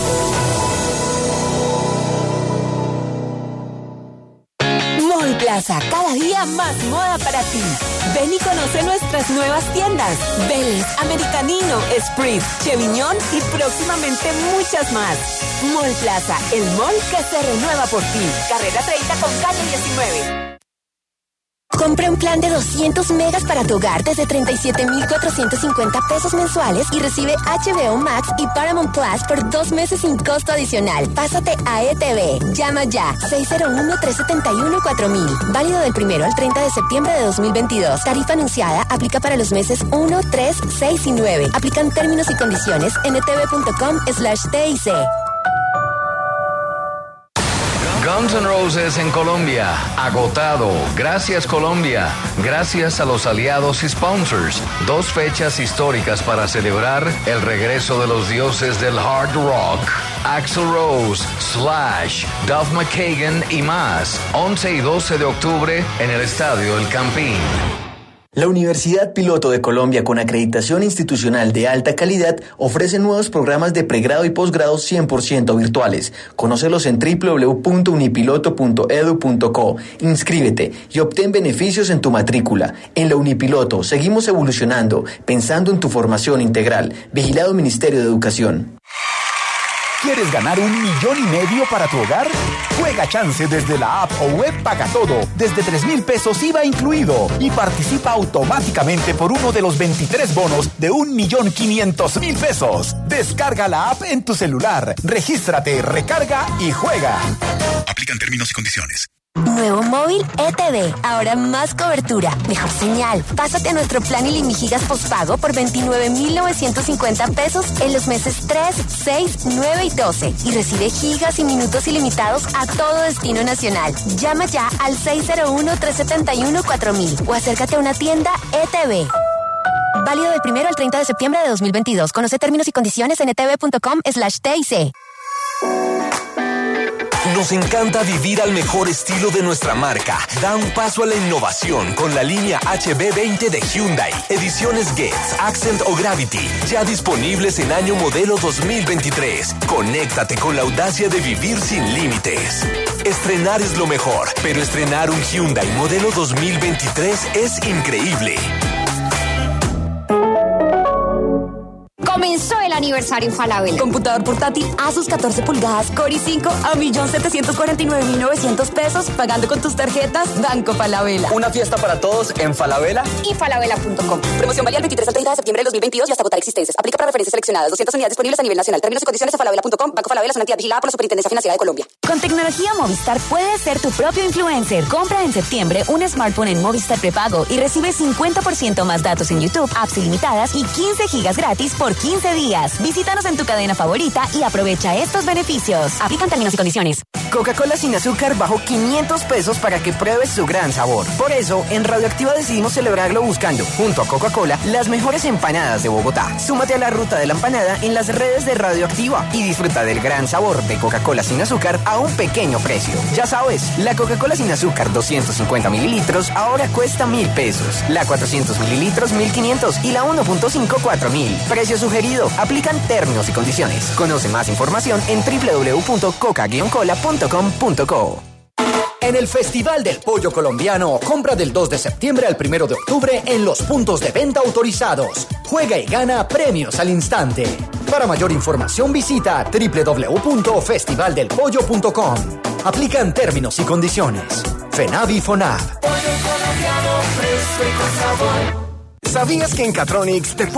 [SPEAKER 22] Mall Plaza, cada día más moda para ti. Ven y conoce nuestras nuevas tiendas. Vélez, Americanino, Sprit, Cheviñón y próximamente muchas más. Mall Plaza, el mall que se renueva por ti. Carrera treinta con calle diecinueve.
[SPEAKER 23] Compra un plan de doscientos megas para tu hogar desde treinta y siete mil cuatrocientos cincuenta pesos mensuales y recibe H B O Max y Paramount Plus por dos meses sin costo adicional. Pásate a E T V. Llama ya. seis cero uno, tres siete uno, cuatro mil. Válido del primero al treinta de septiembre de dos mil veintidós. Tarifa anunciada. Aplica para los meses uno, tres, seis y nueve. Aplican términos y condiciones en etv.com slash TIC.
[SPEAKER 24] Guns N' Roses en Colombia, agotado. Gracias Colombia, gracias a los aliados y sponsors. Dos fechas históricas para celebrar el regreso de los dioses del hard rock. Axl Rose, Slash, Duff McKagan y más. once y doce de octubre en el Estadio El Campín.
[SPEAKER 2] La Universidad Piloto de Colombia, con acreditación institucional de alta calidad, ofrece nuevos programas de pregrado y posgrado cien por ciento virtuales. Conócelos en doble u doble u doble u punto unipiloto punto edu punto co. Inscríbete y obtén beneficios en tu matrícula. En la Unipiloto seguimos evolucionando, pensando en tu formación integral. Vigilado Ministerio de Educación.
[SPEAKER 7] ¿Quieres ganar un millón y medio para tu hogar? Juega chance desde la app o web Paga Todo, desde tres mil pesos I V A incluido, y participa automáticamente por uno de los veintitrés bonos de un millón quinientos mil pesos. Descarga la app en tu celular, regístrate, recarga y juega.
[SPEAKER 9] Aplican términos y condiciones.
[SPEAKER 23] Nuevo móvil E T V, ahora más cobertura, mejor señal. Pásate a nuestro plan Ilimigigas postpago por veintinueve mil novecientos cincuenta pesos en los meses tres, seis, nueve y doce y recibe gigas y minutos ilimitados a todo destino nacional. Llama ya al seis cero uno, tres siete uno, cuatro mil o acércate a una tienda E T V. Válido del primero al treinta de septiembre de dos mil veintidós. Conoce términos y condiciones en etv.com slash TIC.
[SPEAKER 17] Nos encanta vivir al mejor estilo de nuestra marca. Da un paso a la innovación con la línea H B veinte de Hyundai. Ediciones Getz, Accent o Gravity. Ya disponibles en año modelo dos mil veintitrés. Conéctate con la audacia de vivir sin límites. Estrenar es lo mejor, pero estrenar un Hyundai modelo dos mil veintitrés es increíble.
[SPEAKER 25] Comenzó el aniversario en Falabella.
[SPEAKER 10] Computador portátil Asus catorce pulgadas Core i cinco a un millón setecientos cuarenta y nueve mil novecientos pesos pagando con tus tarjetas Banco Falabella.
[SPEAKER 19] Una fiesta para todos en Falabella
[SPEAKER 25] y falabella punto com.
[SPEAKER 10] Promoción válida del veintitrés al treinta de septiembre del dos mil veintidós y hasta agotar existencias. Aplica para referencias seleccionadas. doscientas unidades disponibles a nivel nacional. Términos y condiciones en falabella punto com. Banco Falabella es una entidad vigilada por la Superintendencia Financiera de Colombia.
[SPEAKER 22] Con tecnología Movistar puedes ser tu propio influencer. Compra en septiembre un smartphone en Movistar prepago y recibe cincuenta por ciento más datos en YouTube, apps ilimitadas y quince gigas gratis por quince días. Visítanos en tu cadena favorita y aprovecha estos beneficios. Aplican términos y condiciones.
[SPEAKER 19] Coca-Cola sin azúcar bajó quinientos pesos para que pruebes su gran sabor. Por eso, en Radioactiva decidimos celebrarlo buscando, junto a Coca-Cola, las mejores empanadas de Bogotá. Súmate a la ruta de la empanada en las redes de Radioactiva y disfruta del gran sabor de Coca-Cola sin azúcar a un pequeño precio. Ya sabes, la Coca-Cola sin azúcar doscientos cincuenta mililitros ahora cuesta mil pesos. La cuatrocientos mililitros mil quinientos y la uno punto cinco cuatro mil. Precio sugerido. Aplican términos y condiciones. Conoce más información en doble u doble u doble u punto coca guion cola punto com punto co.
[SPEAKER 26] En el Festival del Pollo Colombiano, compra del dos de septiembre al primero de octubre en los puntos de venta autorizados. Juega y gana premios al instante. Para mayor información visita doble u doble u doble u punto festival del pollo punto com. Aplican términos y condiciones. FENAVI FONAV.
[SPEAKER 12] Pollo colombiano fresco y con sabor.
[SPEAKER 7] ¿Sabías que en Catronics te